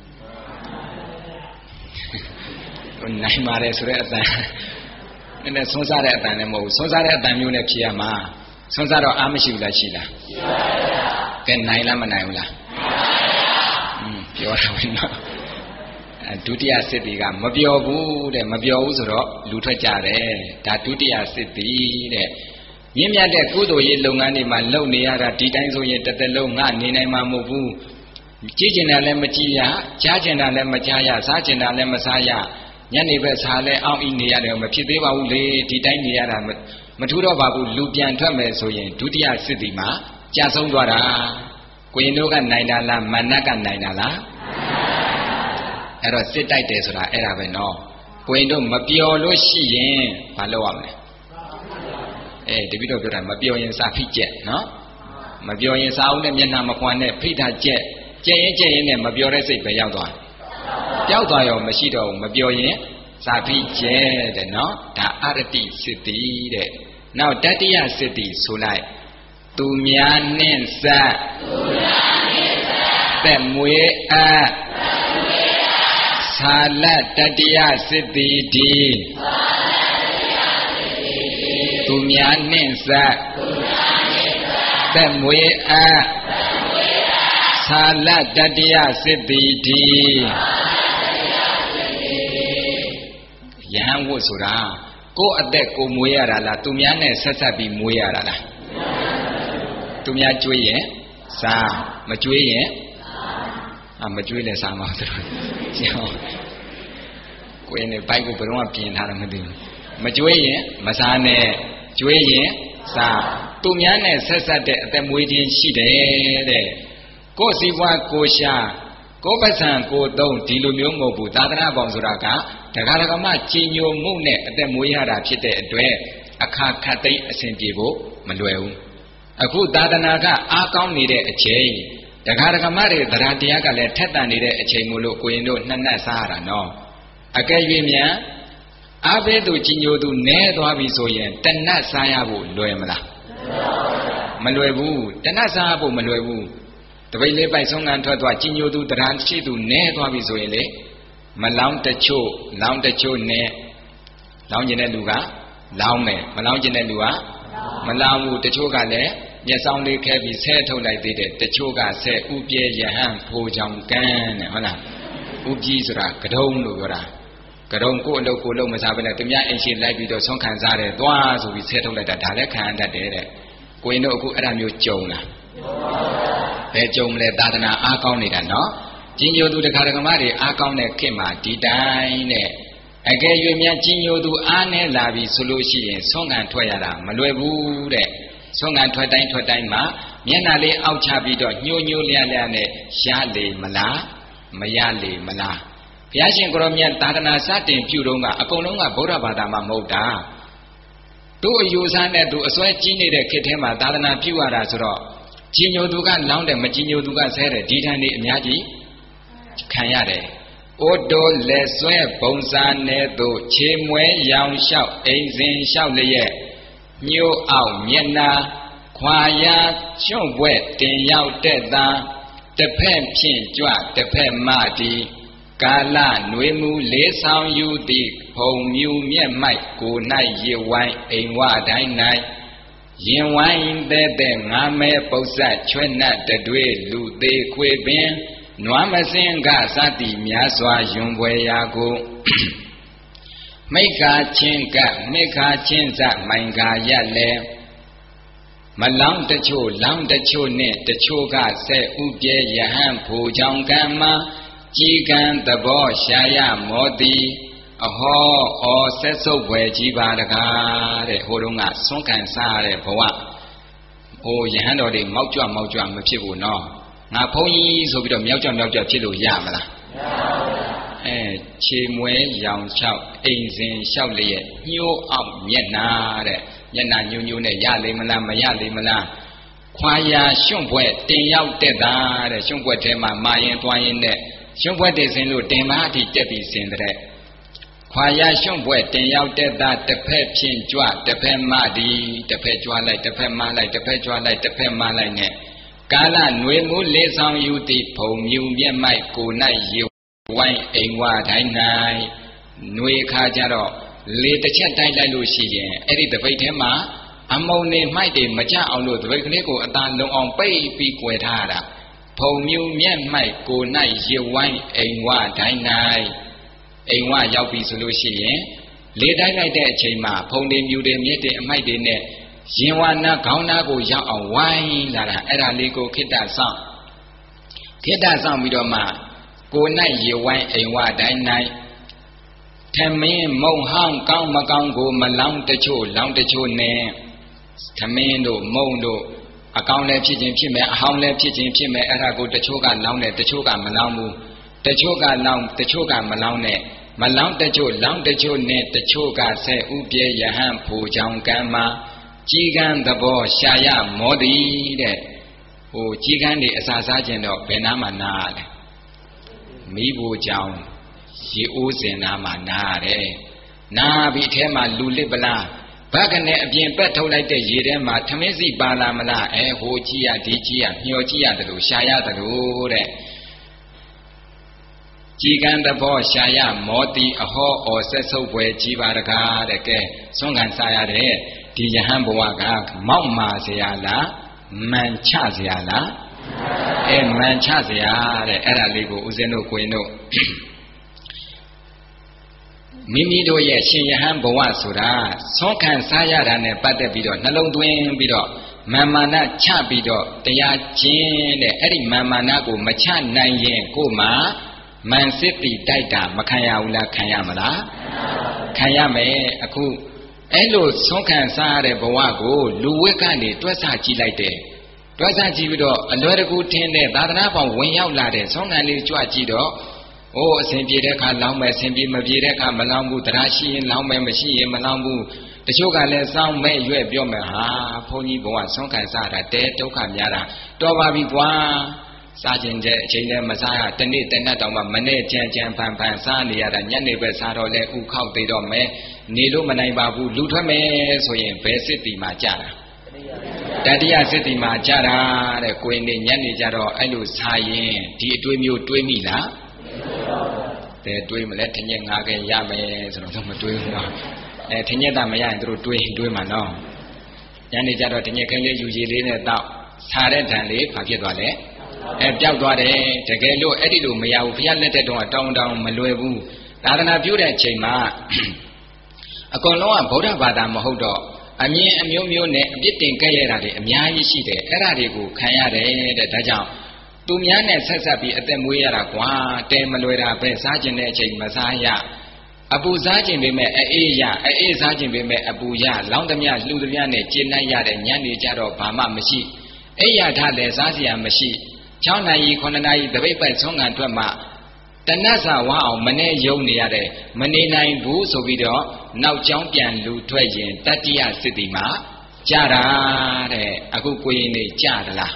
နိုင်ပါတယ်ဆိုတဲ့အတန်နည်းနည်းဆွန်းစားတဲ့အတန်လည်းမဟုတ်ဘူးဆွန်းစားတဲ့အတန်မျိုးနဲ့ဖြေရမှာဆွန်းစားတော့အားမရှိဘူးလားရှိလားရှိပါဗျာကဲနိုင်လားမနိုင်ဘူးလားနိုင်ပါဗျာပြောတာဝင်တော့ဒုတိယစစ်တီကမပြောဘူးတဲ့မပြောဘူးဆိုတော့လူထွက်ကြတယ်ဒါဒုတိယစစ်တီတဲ့မြင့်မြတ်တဲ့ကုသိုလ်ရေးလုပ်ငန်းတွေမှာလုပ်နေရတာဒီတိုင်းဆိုရင်တစ်သက်လုံးငါနေနိုင်မှာမဟုတ်ဘူးကြည့်ကျင်တာလည်းမကြည့်ရကြားကျင်တာလည်းမကြားရစားကျင်တာလည်းမစားရညနေဘက်စားလဲအောင်းဤနေရတယ်မဖြစ်သေးပါဘူးလေဒီတိုင်းနေရတာမထူးတော့ပါဘူးလူပြန်ထွက်မယ်ဆိုရင်ဒုတိယစစ်တီမှာကြာဆုံးသွားတာကိုရင်တို့ကနိုင်တာလားမာနကနိုင်တာလားအဲ့တော့စစ်တိုက်တယ်ဆိုတာအဲ့ဒါပဲနော်ကိုရင်တို့မပျော်လို့ရှိရင်မလုပ်ရမလဲအဲတပည့်တော်ပြောတာမပျော်ရင်စာဖိကျက်နော်မပျော်ရင်စာအုပ်နဲ့မျက်နှာမခွာနဲ့ဖိထားကျက်ကျက်ရင်ကျက်ရင်နဲ့မပျော်တဲ့စိတ်ပဲရောက်သွားပျောက်သွားရောမရှိတော့ဘူးမပျော်ရင်စာဖိကျက်တဲ့နော်ဒါအရတိစစ်တိတဲ့နောက်တတိယစစ်တိဆိုလိုက်သူများနှင့်စပ်သူများနှင့်စပ်သက်မွေးအပ်သက်မွေးအပ်သာလတတိယစစ်တိဒီသာလတတိယစစ်တိဒီသူများနှင့်စပ်သူများနှင့်စပ်သက်မွေးအပ်သက်မွေးအပ်သာလတတိယစစ်တိဒီသာလတတိယစစ်တိဒီယဟန်ဝတ်ဆိုတာကိုယ့်အသက်ကိုမွေးရတာလားသူများနဲ့ဆက်ဆက်ပြီးမွေးရတာလားသူများကျွေးရင်စားမကျွေးရင်အာမကျွေးလဲစားမှာသူတို့ရှင်းအောင်ကိုယ်နဲ့ဘိုက်ကိုဘယ်တော့မှပြင်ထားတယ်မသိဘူးမကျွေးရင်မစားနဲ့ကျွေးရင်စားသူများနဲ့ဆက်ဆက်တဲ့အသက်မွေးခြင်းရှိတယ်တဲ့ကိုယ်စီပွားကိုရှာကိုယ်ပစံကိုသုံးဒီလိုမျိုးမဟုတ်ဘူးသာသနာ့ဘောင်ဆိုတာကဒကာဒကမကြီးညိုမှုနဲ့အသက်မွေးရတာဖြစ်တဲ့အတွက်အခါခတ်သိမ်းအစဉ်ပြေဖို့မလွယ်ဘူးအခုသာသနာကအားကောင်းနေတဲ့အချိန်ဒကာဒကမတွေတရားတရားကလည်းထက်တန်နေတဲ့အချိန်မို့လို့ကိုရင်တို့နှစ်နတ်စားရတာနော်အကယ်၍မြန်အားပေးသူကြီးညိုသူနဲသွားပြီဆိုရင်တနတ်စားရဖို့လွယ်မလားမလွယ်ဘူးတနတ်စားရဖို့မလွယ်ဘူးတပိတ်လေးပိုက်ဆုံးကန်ထွက်သွားကြီးညိုသူတရားရှိသူနဲသွားပြီဆိုရင်လေမလောင်းတချို့လောင်းတချို့နဲ့လောင်းကျင်တဲ့လူကလောင်းမယ်မလောင်းကျင်တဲ့လူကမလောင်းဘူးတချို့ကလည်းမျက်စောင်းလေးခဲပြီးဆဲထုတ်လိုက်သေးတယ်တချို့ကဆဲဥပြဲယဟန်ဖိုးချောင်ကန်းတဲ့ဟုတ်လားဥပြည်ဆိုတာကဒုံလို့ပြောတာကဒုံကိုအလုပ်ကိုလုပ်မစားဘဲနဲ့သူများအိမ်ရှိလိုက်ပြီးတော့ဆုံးခံစားတယ်သွားဆိုပြီးဆဲထုတ်လိုက်တာဒါလည်းခံရတတ်တယ်တဲ့ကိုရင်တို့အခုအဲ့ဒါမျိုးကြုံလားဘယ်ကြုံမလဲသာသနာအားကောင်းနေတာနော်ကြီးညိုသူတခါတခါမတွေအားကောင်းတဲ့ခေတ်မှာဒီတိုင်းနဲ့အကယ်၍များကြီးညိုသူအားနဲ့လာပြီဆိုလို့ရှိရင်ဆုံးခံထွက်ရတာမလွယ်ဘူးတဲ့ဆုံးခံထွက်တိုင်းထွက်တိုင်းမှာမျက်နှာလေးအောက်ချပြီးတော့ညှို့ညှို့လျက်လျက်နဲ့ရလေမလားမရလေမလားဘုရားရှင်ကိုရောမြတ်သာသနာစတင်ပြုတော့ကအကုန်လုံးကဗုဒ္ဓဘာသာမှာမဟုတ်တာတို့အယူဆနဲ့သူအစွဲကြီးနေတဲ့ခေတ်ထဲမှာသာသနာပြုရတာဆိုတော့ကြီးညိုသူကလောင်းတယ်မကြီးညိုသူကဆဲတယ်ဒီထန်နေအများကြီးခံရတယ်။အိုတိုလက်ဆွဲပုံစားနဲ့သို့ခြေမွဲရောင်လျှောက်အိမ်စဉ်လျှောက်လျက်ညို့အောင်မျက်နာခွာရကျွန့်ပွဲတင်ရောက်တဲ့သာတစ်ဖက်ဖြင့်ကြွတစ်ဖက်မှသည်ကာလຫນွေမူလေးဆောင်ယူသည်ဖုံမြူမျက်မိုက်ကို၌ရဝိုင်းအိမ်ဝတိုင်း၌ရင်ဝိုင်းတဲ့တဲ့ငါမဲပု္ပ္ပတ်ချွဲ့နှတ်တတွေလူသေးခွေပင်နွားမစင်းကစသည်များစွာယွန်ပွဲရာကိုမိခါချင်းကမိခါချင်းစမိုင်ခါရက်လေမလောင်းတချို့လောင်းတချို့နဲ့တချို့ကဆက်ဥပြဲယဟန်ဖူချောင်းကံမှာကြီးကံသဘောရှာရမောတိအဟောဩဆက်ဆုပ်ွယ်ကြီးပါတကားတဲ့ဟိုတုန်းကဆွမ်းခံစားရတဲ့ဘဝဟိုယဟန်တော်တွေမောက်ကြွမောက်ကြွမဖြစ်ဘူးနော်ငါဘုန်းကြီးဆိုပြီးတော့မြောက်ကြမြောက်ကြဖြစ်လို့ရမလားမရပါဘူးအဲခြေမွဲရောင်လျှောက်အိမ်စဉ်လျှောက်လျက်ညှိုးအောင်မျက်နာတဲ့မျက်နာညှိုးညှိုးနဲ့ရလိမ့်မလားမရလိမ့်မလားခွာရရွှွန့်ပွဲတင်ရောက်တဲ့တာတဲ့ရွှွန့်ပွဲထဲမှာမာရင်သွားရင်နဲ့ရွှွန့်ပွဲတည်စင်လို့တင်မအထိတက်ပြီးစင်တဲ့ခွာရရွှွန့်ပွဲတင်ရောက်တဲ့တာတစ်ဖက်ဖြင့်ကြွတစ်ဖက်မှသည်တစ်ဖက်ကြွလိုက်တစ်ဖက်မှလိုက်တစ်ဖက်ကြွလိုက်တစ်ဖက်မှလိုက်နဲ့ကာလຫນွေမူလေးဆောင်ယူသည်ဖုံမြူမျက်မိုက်ကို၌ရေဝိုင်းအိမ်ဝတိုင်း၌ຫນွေခါကြတော့လေတစ်ချက်တိုက်လိုက်လို့ရှိရင်အဲ့ဒီတပိတ်ထဲမှာအမုံနေမိုက်တွေမကြအောင်လို့တပိတ်ကလေးကိုအသာလုံအောင်ပိတ်ပြီးကွယ်ထားတာဖုံမြူမျက်မိုက်ကို၌ရေဝိုင်းအိမ်ဝတိုင်း၌အိမ်ဝရောက်ပြီဆိုလို့ရှိရင်လေတိုက်လိုက်တဲ့အချိန်မှာဖုံတွေမြူတွေမြက်တွေအမိုက်တွေနဲ့ရင်ဝနာခေါင်းနာကိုရောက်အောင်ဝိုင်းလာတာအဲ့ဒါလေးကိုခိတ္တဆောင်ခိတ္တဆောင်ပြီးတော့မှကို၌ရေဝိုင်းအိမ်ဝတိုင်း၌ထမင်းမုံဟောင်းကောင်းမကောင်းကိုမလောင်းတချို့လောင်းတချို့နဲ့ထမင်းတို့မုံတို့အကောင်းလည်းဖြစ်ခြင်းဖြစ်မယ်အဟောင်းလည်းဖြစ်ခြင်းဖြစ်မယ်အဲ့ဒါကိုတချို့ကလောင်းတယ်တချို့ကမလောင်းဘူးတချို့ကလောင်းတချို့ကမလောင်းနဲ့မလောင်းတချို့လောင်းတချို့နဲ့တချို့ကဆက်ဥပြဲယဟန်ဖူချောင်းကံမှာကြီးကံသဘောရှာရမောတိတဲ့ဟိုကြီးကံတွေအစာစားခြင်းတော့ဘယ်နာမှနားလဲမိဖို့ကြောင့်ရေအိုးစင်နာမှာနားရတယ်နားပြီးအဲမှာလူလစ်ပလားဘက်ကနေအပြင်ပက်ထုတ်လိုက်တဲ့ရေထဲမှာထမင်းစီပါလာမလားအဲဟိုကြည့်ရဒီကြည့်ရမျောကြည့်ရတယ်လို့ရှာရတယ်လို့တဲ့ကြီးကံသဘောရှာရမောတိအဟောဩဆက်ဆုပ်ွယ်ကြီးပါတကားတဲ့ကဲဆွမ်းခံစားရတဲ့ဒီယဟန်ဘဝကမောက်မာเสียလားမန်ချเสียလားအဲမန်ချเสียတဲ့အဲ့ဒါလေးကိုဦးဇင်းတို့ကိုရင်တို့မိမိတို့ရဲ့ရှင်ယဟန်ဘဝဆိုတာဆွမ်းခံစားရတာနဲ့ပတ်သက်ပြီးတော့နှလုံးသွင်းပြီးတော့မာမာနချပြီးတော့တရားကျင့်တဲ့အဲ့ဒီမာမာနကိုမချနိုင်ရင်ကိုမှမန်စစ်တီတိုက်တာမခံရဘူးလားခံရမလားခံရမယ်အခုအဲ့လိုဆုံးခံစားရတဲ့ဘဝကိုလူဝက်ကနေတွက်ဆကြည့်လိုက်တယ်တွက်ဆကြည့်ပြီးတော့အလွယ်တကူထင်းတဲ့သာသနာ့ဘောင်ဝင်ရောက်လာတဲ့ဆုံးခံလေးကြွကြည့်တော့အိုးအစဉ်ပြေတဲ့အခါလောင်းမယ်အစဉ်ပြေမပြေတဲ့အခါမလောင်းဘူးတရားရှိရင်လောင်းမယ်မရှိရင်မလောင်းဘူးတချို့ကလည်းစောင်းမဲ့ရွက်ပြောမယ်ဟာဘုန်းကြီးဘဝဆုံးခံစားတာတဲဒုက္ခများတာတော်ပါပြီကွာစားခြင်းတဲ့အချိန်လည်းမစားရတနေ့တနတ်တောင်မှမနေ့ကြံကြံဖန်ဖန်စားနေရတာညနေပဲစားတော့လဲဥခောက်သေးတော့မယ်နေလို့မနိုင်ပါဘူးလူထွက်မယ်ဆိုရင်ဘယ်စစ်တီမှာကြတာတတိယစစ်တီမှာကြတာတဲ့ကိုယ်နေညနေကြတော့အဲ့လိုစားရင်ဒီအတွေးမျိုးတွေးမိလားတဲ့တွေးမလဲထညက်ငါးခဲရမယ်ဆိုတော့မတွေးဘူးနော်အဲထညက်တာမရရင်တို့တွေးတွေးမှာနော်ညနေကြတော့ထညက်ခဲလေးယူရည်လေးနဲ့တောက်စားတဲ့ဓာန်လေးဘာဖြစ်သွားလဲအဲပျောက်သွားတယ်တကယ်လို့အဲ့ဒီလိုမရဘူးဘုရားလက်ထက်တော့တောင်းတောင်းမလွယ်ဘူးသာသနာပြုတဲ့အချိန်မှာအကုန်လုံးကဗုဒ္ဓဘာသာမဟုတ်တော့အမြင်အမျိုးမျိုးနဲ့အပြစ်တင်ကြရတာတွေအများကြီးရှိတယ်အဲ့ဒါတွေကိုခံရတယ်တဲ့ဒါကြောင့်သူများနဲ့ဆက်ဆက်ပြီးအသက်မွေးရတာကွာတဲမလွယ်တာပဲစားကျင်တဲ့အချိန်မစားရအပူစားကျင်ပေမဲ့အေးရအေးစားကျင်ပေမဲ့အပူရလောင်းသမျှလှူသမျှနဲ့ကျဉ်းနိုင်ရတဲ့ညနေကြတော့ဘာမှမရှိအိယာထလည်းစားစရာမရှိ၆နာရီခုနှစ်နာရီတပိတ်ပိုက်ဆုံးခံထွက်မှတဏှတ်စာဝါအောင်မနေယုံနေရတယ်မနေနိုင်ဘူးဆိုပြီးတော့နောက်ကျောင်းပြန်လူထွက်ရင်တတ္တိယစစ်တီမှာကြတာတဲ့အခုကိုရင်နေကြသလား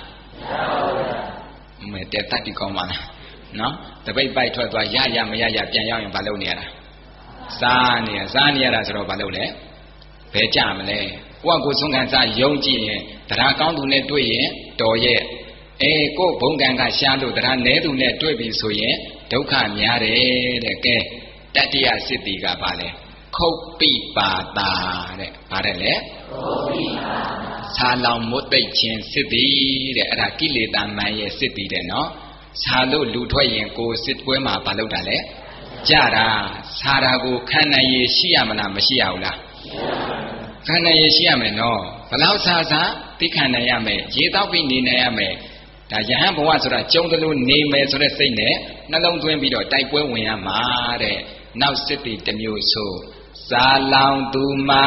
မဲတဲ့တတ္တိကောင်းပါလားနော်တပိတ်ပိုက်ထွက်သွားရရမရရပြန်ရောက်ရင်ဘာလုပ်နေရတာစားနေရစားနေရတာဆိုတော့ဘာလုပ်လဲဘယ်ကြမလဲကိုယ့်ကိုဆုံးခံစားယုံကြည်ရင်တရားကောင်းသူနဲ့တွေ့ရင်တော်ရဲ့အေးကိုဘုံကံကရှားလို့တရားနဲသူနဲ့တွေ့ပြီဆိုရင်ဒုက္ခများတယ်တဲ့ကဲတတ္တိယစစ်တီကဘာလဲခုတ်ပိပါတာတဲ့ဘာတဲ့လဲခုတ်ပိပါဆာလောင်မွတ်သိပ်ခြင်းစစ်တီတဲ့အဲ့ဒါကိလေသာမန်ရဲ့စစ်တီတဲ့နော်ဆာလို့လူထွက်ရင်ကိုစစ်ပွဲမှာဘာလုပ်တာလဲကြတာဆာတာကိုခံနိုင်ရရှိရမလားမရှိရဘူးလားခံနိုင်ရရှိရမယ်နော်ဘလောက်ဆာဆာသိခံနိုင်ရမယ်ရေတောက်ပြီးနေနိုင်ရမယ်ဒါယဟန်ဘဝဆိုတာကြုံသလိုနေမယ်ဆိုတဲ့စိတ်နဲ့နှလုံးသွင်းပြီးတော့တိုက်ပွဲဝင်ရမှာတဲ့နောက်စစ်တီတစ်မျိုးဆိုစာလောင်သူမှာ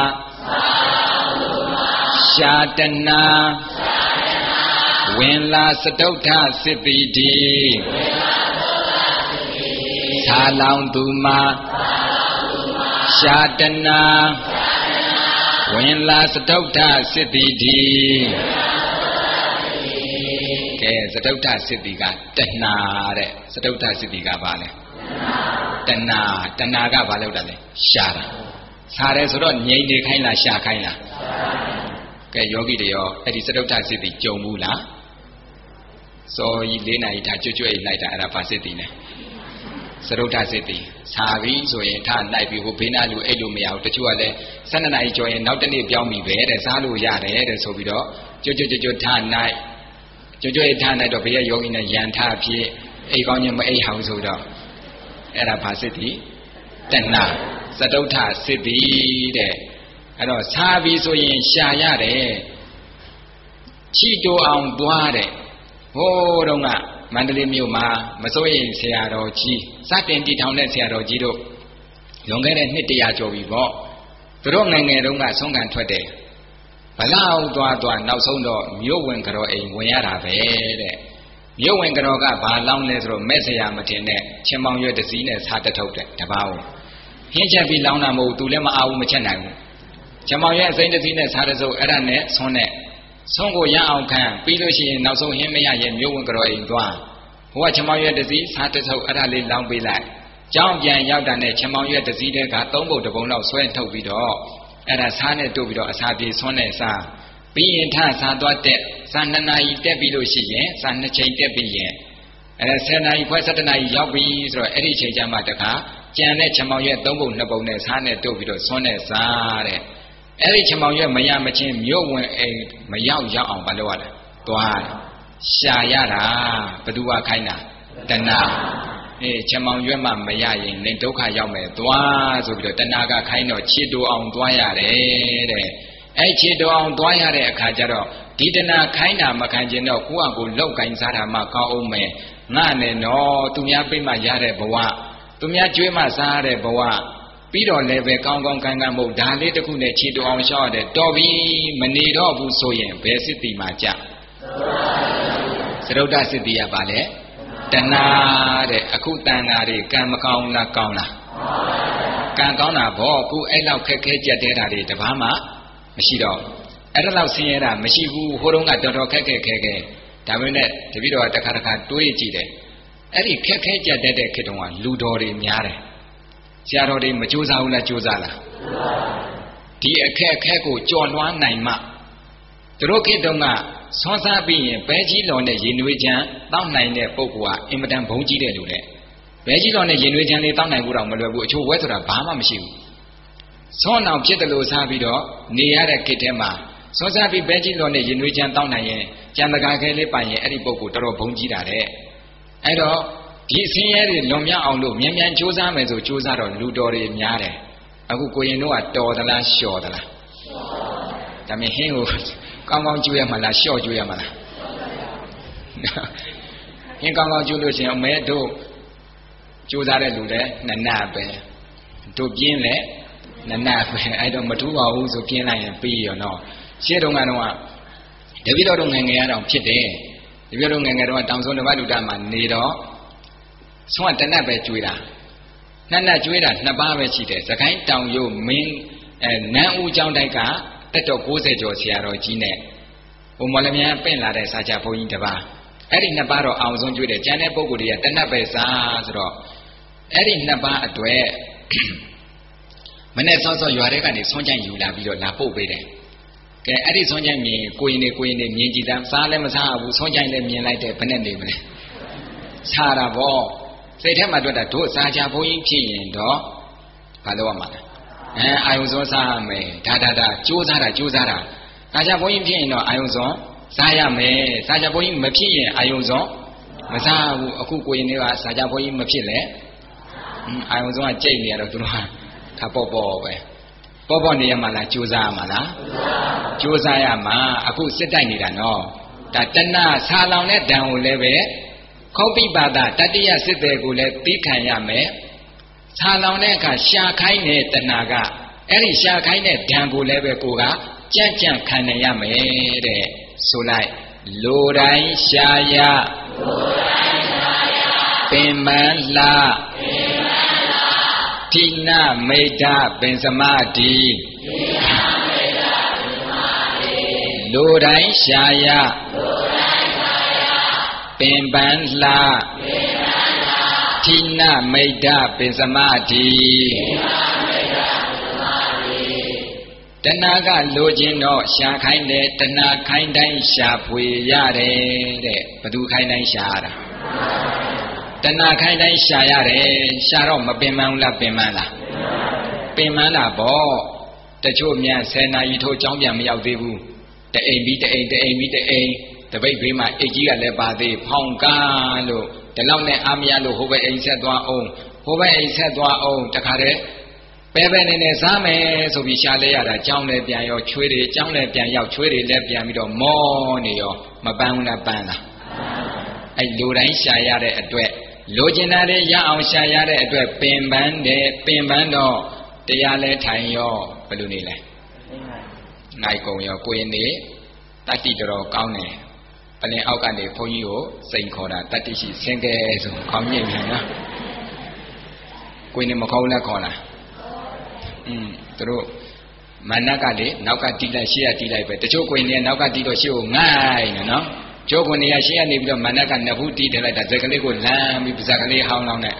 ရှာတနာဝင်လာစတုထစစ်တီဒီစာလောင်သူမှာရှာတနာဝင်လာစတုထစစ်တီဒီကဲစတုထစစ်တီကတဏှာတဲ့စတုထစစ်တီကဘာလဲတဏှာတဏှာကဘာလို့တာလဲရှာတာစားတယ်ဆိုတော့ငြိမ်နေခိုင်းလားရှာခိုင်းလားကဲယောဂီတွေရောအဲ့ဒီစတုထစစ်တီကြုံဘူးလားစောကြီးလေးနာရီထားကြွကြွအိတ်လိုက်တာအဲ့ဒါဘာစစ်တီလဲစတုထစစ်တီစားပြီးဆိုရင်ထားလိုက်ပြီးဟိုဘေးနာလူအိတ်လို့မရဘူးတချို့ကလည်းဆယ်နှစ်နာရီကျော်ရင်နောက်တစ်နေ့ပြောင်းပြီပဲတဲ့စားလို့ရတယ်တဲ့ဆိုပြီးတော့ကြွကြွကြွကြွထားနိုင်ကြွကြွအိတ်ထားနိုင်တော့ဘေးကယောဂီနဲ့ရန်ထားဖြစ်အိတ်ကောင်းချင်းမအိတ်ဟောင်းဆိုတော့အဲ့ဒါဘာစစ်တီတဏှာစတုထစစ်တီတဲ့အဲ့တော့စားပြီးဆိုရင်ရှာရတယ်ချီတိုအောင်သွားတဲ့ဟိုးတော့ကမန္တလေးမြို့မှာမစိုးရိမ်ဆရာတော်ကြီးစတင်တည်ထောင်တဲ့ဆရာတော်ကြီးတို့လွန်ခဲ့တဲ့နှစ်တရာကျော်ပြီပေါ့သူတို့ငယ်ငယ်တုန်းကဆုံးခံထွက်တယ်ဘလောက်သွားသွားနောက်ဆုံးတော့မြို့ဝင်ကြောအိမ်ဝင်ရတာပဲတဲ့မြို့ဝင်ကြောကဘာလောင်းလဲဆိုတော့မဲ့ဆရာမတင်နဲ့ချင်းမောင်ရွက်တစည်းနဲ့စားတထုတ်တဲ့တပားကိုဟင်းချက်ပြီးလောင်းတာမဟုတ်သူလည်းမအားဘူးမချက်နိုင်ဘူးချင်းမောင်ရွက်အစိမ့်တစည်းနဲ့စားတစုပ်အဲ့ဒါနဲ့ဆွန်းနဲ့ဆွန်းကိုရအောင်ခံပြီးလို့ရှိရင်နောက်ဆုံးဟင်းမရရဲ့မြို့ဝင်ကြောအိမ်သွားဟိုကချင်းမောင်ရွက်တစည်းစားတထုတ်အဲ့ဒါလေးလောင်းပေးလိုက်ကြောင်းပြန်ရောက်တာနဲ့ချင်းမောင်ရွက်တစည်းတဲ့ကသုံးပုတ်တစ်ပုံလောက်ဆွဲထုတ်ပြီးတော့အဲ့ဒါစားနဲ့တို့ပြီးတော့အစာပြေဆွန်းနဲ့စားပြီးရင်ထစားသွားတဲ့စားနှစ်နာရီတက်ပြီးလို့ရှိရင်စားနှစ်ချိန်တက်ပြီးရင်အဲဆယ်နာရီခွဲဆယ်တနာရီရောက်ပြီဆိုတော့အဲ့ဒီချိန်ကျမှတခါကြံတဲ့ချမောင်ရွက်သုံးပုံနှစ်ပုံနဲ့စားနဲ့တို့ပြီးတော့ဆွန်းနဲ့စားတဲ့အဲ့ဒီချမောင်ရွက်မရမချင်းမြို့ဝင်အိမ်မရောက်ရောက်အောင်မလုပ်ရတာသွားရှာရတာဘသူကခိုင်းတာတဏှာအေးချမောင်ရွက်မှမရရင်လင်ဒုက္ခရောက်မယ်သွားဆိုပြီးတော့တဏှာကခိုင်းတော့ခြေတိုအောင်သွားရတယ်တဲ့အဲ့ခြေတော်အောင်သွားရတဲ့အခါကျတော့ဒီတဏှာခိုင်းတာမခံခြင်းတော့ကိုယ့်အကူလောက်ကင်စားတာမှကောင်းအောင်မယ်ငါနဲ့တော့သူများပြိမှရတဲ့ဘဝသူများကြွေးမှစားရတဲ့ဘဝပြီးတော့လည်းပဲကောင်းကောင်းကံကံမို့ဒါလေးတစ်ခုနဲ့ခြေတော်အောင်ရှောက်ရတဲ့တော်ပြီမနေတော့ဘူးဆိုရင်ဘယ်စစ်တီမှာကြသရုဒ္ဓစစ်တီရပါလေတဏှာတဲ့အခုတန်ဃာတွေကံမကောင်းလားကောင်းလားကံကောင်းတာဗောအခုအဲ့လောက်ခက်ခဲကြက်တဲတာတွေတပားမှမရှိတော့အဲ့ဒါလောက်ဆင်းရဲတာမရှိဘူးဟိုတုန်းကတော်တော်ခက်ခဲခဲခဲဒါပေမဲ့တပည့်တော်ကတစ်ခါတစ်ခါတွေးကြည့်တယ်အဲ့ဒီခက်ခဲကြက်တဲ့ခေတ်တုန်းကလူတော်တွေများတယ်ဆရာတော်တွေမကြိုးစားဘူးလားကြိုးစားလားဒီအခက်အခဲကိုကြော်လွှားနိုင်မှသူတို့ခေတ်တုန်းကဆွမ်းစားပြီးရင်ဘဲကြီးတော်နဲ့ရင်နွေးချမ်းတောက်နိုင်တဲ့ပုဂ္ဂိုလ်ကအင်မတန်ဘုံကြီးတဲ့လူတဲ့ဘဲကြီးတော်နဲ့ရင်နွေးချမ်းလေးတောက်နိုင်ဖို့တော့မလွယ်ဘူးအချို့ဝဲဆိုတာဘာမှမရှိဘူးဆွမ်းအောင်ဖြစ်တယ်လို့စားပြီးတော့နေရတဲ့ခေတ်ထဲမှာဆွမ်းစားပြီးဘဲကြီးတော်နဲ့ရင်နွေးချမ်းတောက်နိုင်ရင်ကြံတကာခဲလေးပိုင်ရင်အဲ့ဒီပုဂ္ဂိုလ်တော်တော်ဘုံကြီးတာတဲ့အဲ့တော့ဒီအစင်းရဲတွေလွန်မြောက်အောင်လို့မြန်မြန်ကြိုးစားမယ်ဆိုကြိုးစားတော့လူတော်တွေများတယ်အခုကိုရင်တို့ကတော်သလားလျှော်သလားဒါမြင်ဟင်းကိုကောင်းကောင်းကျွေးရမှာလားလျှော့ကျွေးရမှာလားဟင်းကောင်းကောင်းကျွေးလို့ရှိရင်အမဲတို့ကြိုးစားတဲ့လူလည်းနနပဲတို့ပြင်းလဲနနပဲအဲ့တော့မထူးပါဘူးဆိုပြင်းလိုက်ရင်ပြီးရောနော်ရှေ့တုန်းကတော့တပည့်တော်တို့ငယ်ငယ်ရတော့ဖြစ်တယ်တပည့်တော်ငယ်ငယ်တော့တောင်စုံဓမ္မဒုတ္တမှာနေတော့ဆွမ်းတနတ်ပဲကျွေးတာနှစ်နှစ်ကျွေးတာနှစ်ပါးပဲရှိတယ်စကိုင်းတောင်ရုပ်မင်းအဲနန်းဦးကျောင်းတိုက်ကတက်တော့၉၀ကျော်ဆရာတော်ကြီးနဲ့ဟိုမော်လမြိုင်ပင့်လာတဲ့စာချဘုန်းကြီးတစ်ပါးအဲ့ဒီနှစ်ပါးတော့အောင်ဆုံးကျွေးတယ်ကျန်တဲ့ပုဂ္ဂိုလ်တွေကတနတ်ပဲစားဆိုတော့အဲ့ဒီနှစ်ပါးအတွက်မနေ့စောစောရွာထဲကနေဆွမ်းကြိုင်ယူလာပြီးတော့လာပို့ပေးတယ်ကဲအဲ့ဒီဆွမ်းကြိုင်မြင်ကိုရင်နေကိုရင်နေမြင်ကြည့်တာစားလည်းမစားဘူးဆွမ်းကြိုင်လည်းမြင်လိုက်တယ်ဘယ်နဲ့နေမလဲစားတာပေါ့စိတ်ထဲမှာတွေ့တာတို့စာချဘုန်းကြီးဖြစ်ရင်တော့ဘာလို့ရမှာလဲအဲအာယုံစောစားရမယ်ဒါဒါဒါကြိုးစားတာကြိုးစားတာစာချဘုန်းကြီးဖြစ်ရင်တော့အာယုံစောစားရမယ်စာချဘုန်းကြီးမဖြစ်ရင်အာယုံစောမစားဘူးအခုကိုရင်တွေကစာချဘုန်းကြီးမဖြစ်လေအာယုံစောကကြိတ်နေရတော့သူတို့ကခပေါ့ပေါ့ပဲပေါ့ပေါ့နေရမှာလားကြိုးစားရမှာလားကြိုးစားရမှာအခုစစ်တိုက်နေတာနော်ဒါတဏှာဆာလောင်တဲ့ဓာန်ကိုလည်းပဲခောပိပါဒတတိယစစ်တယ်ကိုလည်းသိခံရမယ်ဆာလောင်တဲ့အခါရှာခိုင်းတဲ့တဏှာကအဲ့ဒီရှာခိုင်းတဲ့ဓာန်ကိုလည်းပဲကိုကကြံ့ကြံ့ခံနေရမယ်တဲ့ဆိုလိုက်လိုတိုင်းရှာရလိုတိုင်းရှာရပင်မလှပင်မလှဌိနမိတ်္တပင်စမတိဌိနမိတ်္တပင်စမတိလိုတိုင်းရှာရလိုတိုင်းရှာရပင်ပန်းလှပင်ပန်းလှဌိနမိတ်္တပင်စမတိဌိနမိတ်္တပင်စမတိတဏှာကလိုခြင်းတော့ရှာခိုင်းတယ်တဏှာခိုင်းတိုင်းရှာဖွေရတယ်တဲ့ဘသူခိုင်းတိုင်းရှာရတာတဏှာခိုင်းတိုင်းရှာရတယ်ရှာတော့မပင်ပန်းဘူးလားပင်ပန်းလားပင်ပန်းတာပေါ့တချို့မြန်ဆယ်နာရီထိုးကြောင်းပြန်မရောက်သေးဘူးတအိမ်ပြီးတအိမ်တအိမ်ပြီးတအိမ်တပိတ်ဘေးမှာအိတ်ကြီးကလည်းပါသေးဖောင်ကားလို့ဒီလောက်နဲ့အာမရလို့ဟိုဘက်အိမ်ဆက်သွားအောင်ဟိုဘက်အိမ်ဆက်သွားအောင်တခါတည်းပဲပဲနေနေစားမယ်ဆိုပြီးရှာလဲရတာကြောင်းလည်းပြန်ရောချွေးတွေကြောင်းလည်းပြန်ရောက်ချွေးတွေလည်းပြန်ပြီးတော့မောနေရောမပန်းဘူးလားပန်းလားအဲ့လိုတိုင်းရှာရတဲ့အတွက်လိုချင်တာတွေရအောင်ရှာရတဲ့အတွက်ပင်ပန်းတယ်ပင်ပန်းတော့တရားလဲထိုင်ရောဘယ်လိုနေလဲနိုင်ကုန်ရောကိုရင်နေတတ္တိတော်ကောင်းတယ်ပလင်အောက်ကနေဘုန်းကြီးကိုစိန်ခေါ်တာတတ္တိရှိဆင်းကဲဆိုခေါင်းမြင့်ပြန်နော်ကိုရင်နေမခေါ်လဲခေါ်လားอืมသူတို့မနက်ကလေနောက်ကတီးလိုက်ရှေ့ကတီးလိုက်ပဲတချို့ကိုရင်နေနောက်ကတီးတော့ရှေ့ကိုငိုင်းနေနော်ကျိုးကိုနေရရှေ့ကနေပြီးတော့မနက်ကနှစ်ဘူးတီးထည့်လိုက်တာဇက်ကလေးကိုလမ်းပြီးပါဇက်ကလေးဟောင်းလောင်းနဲ့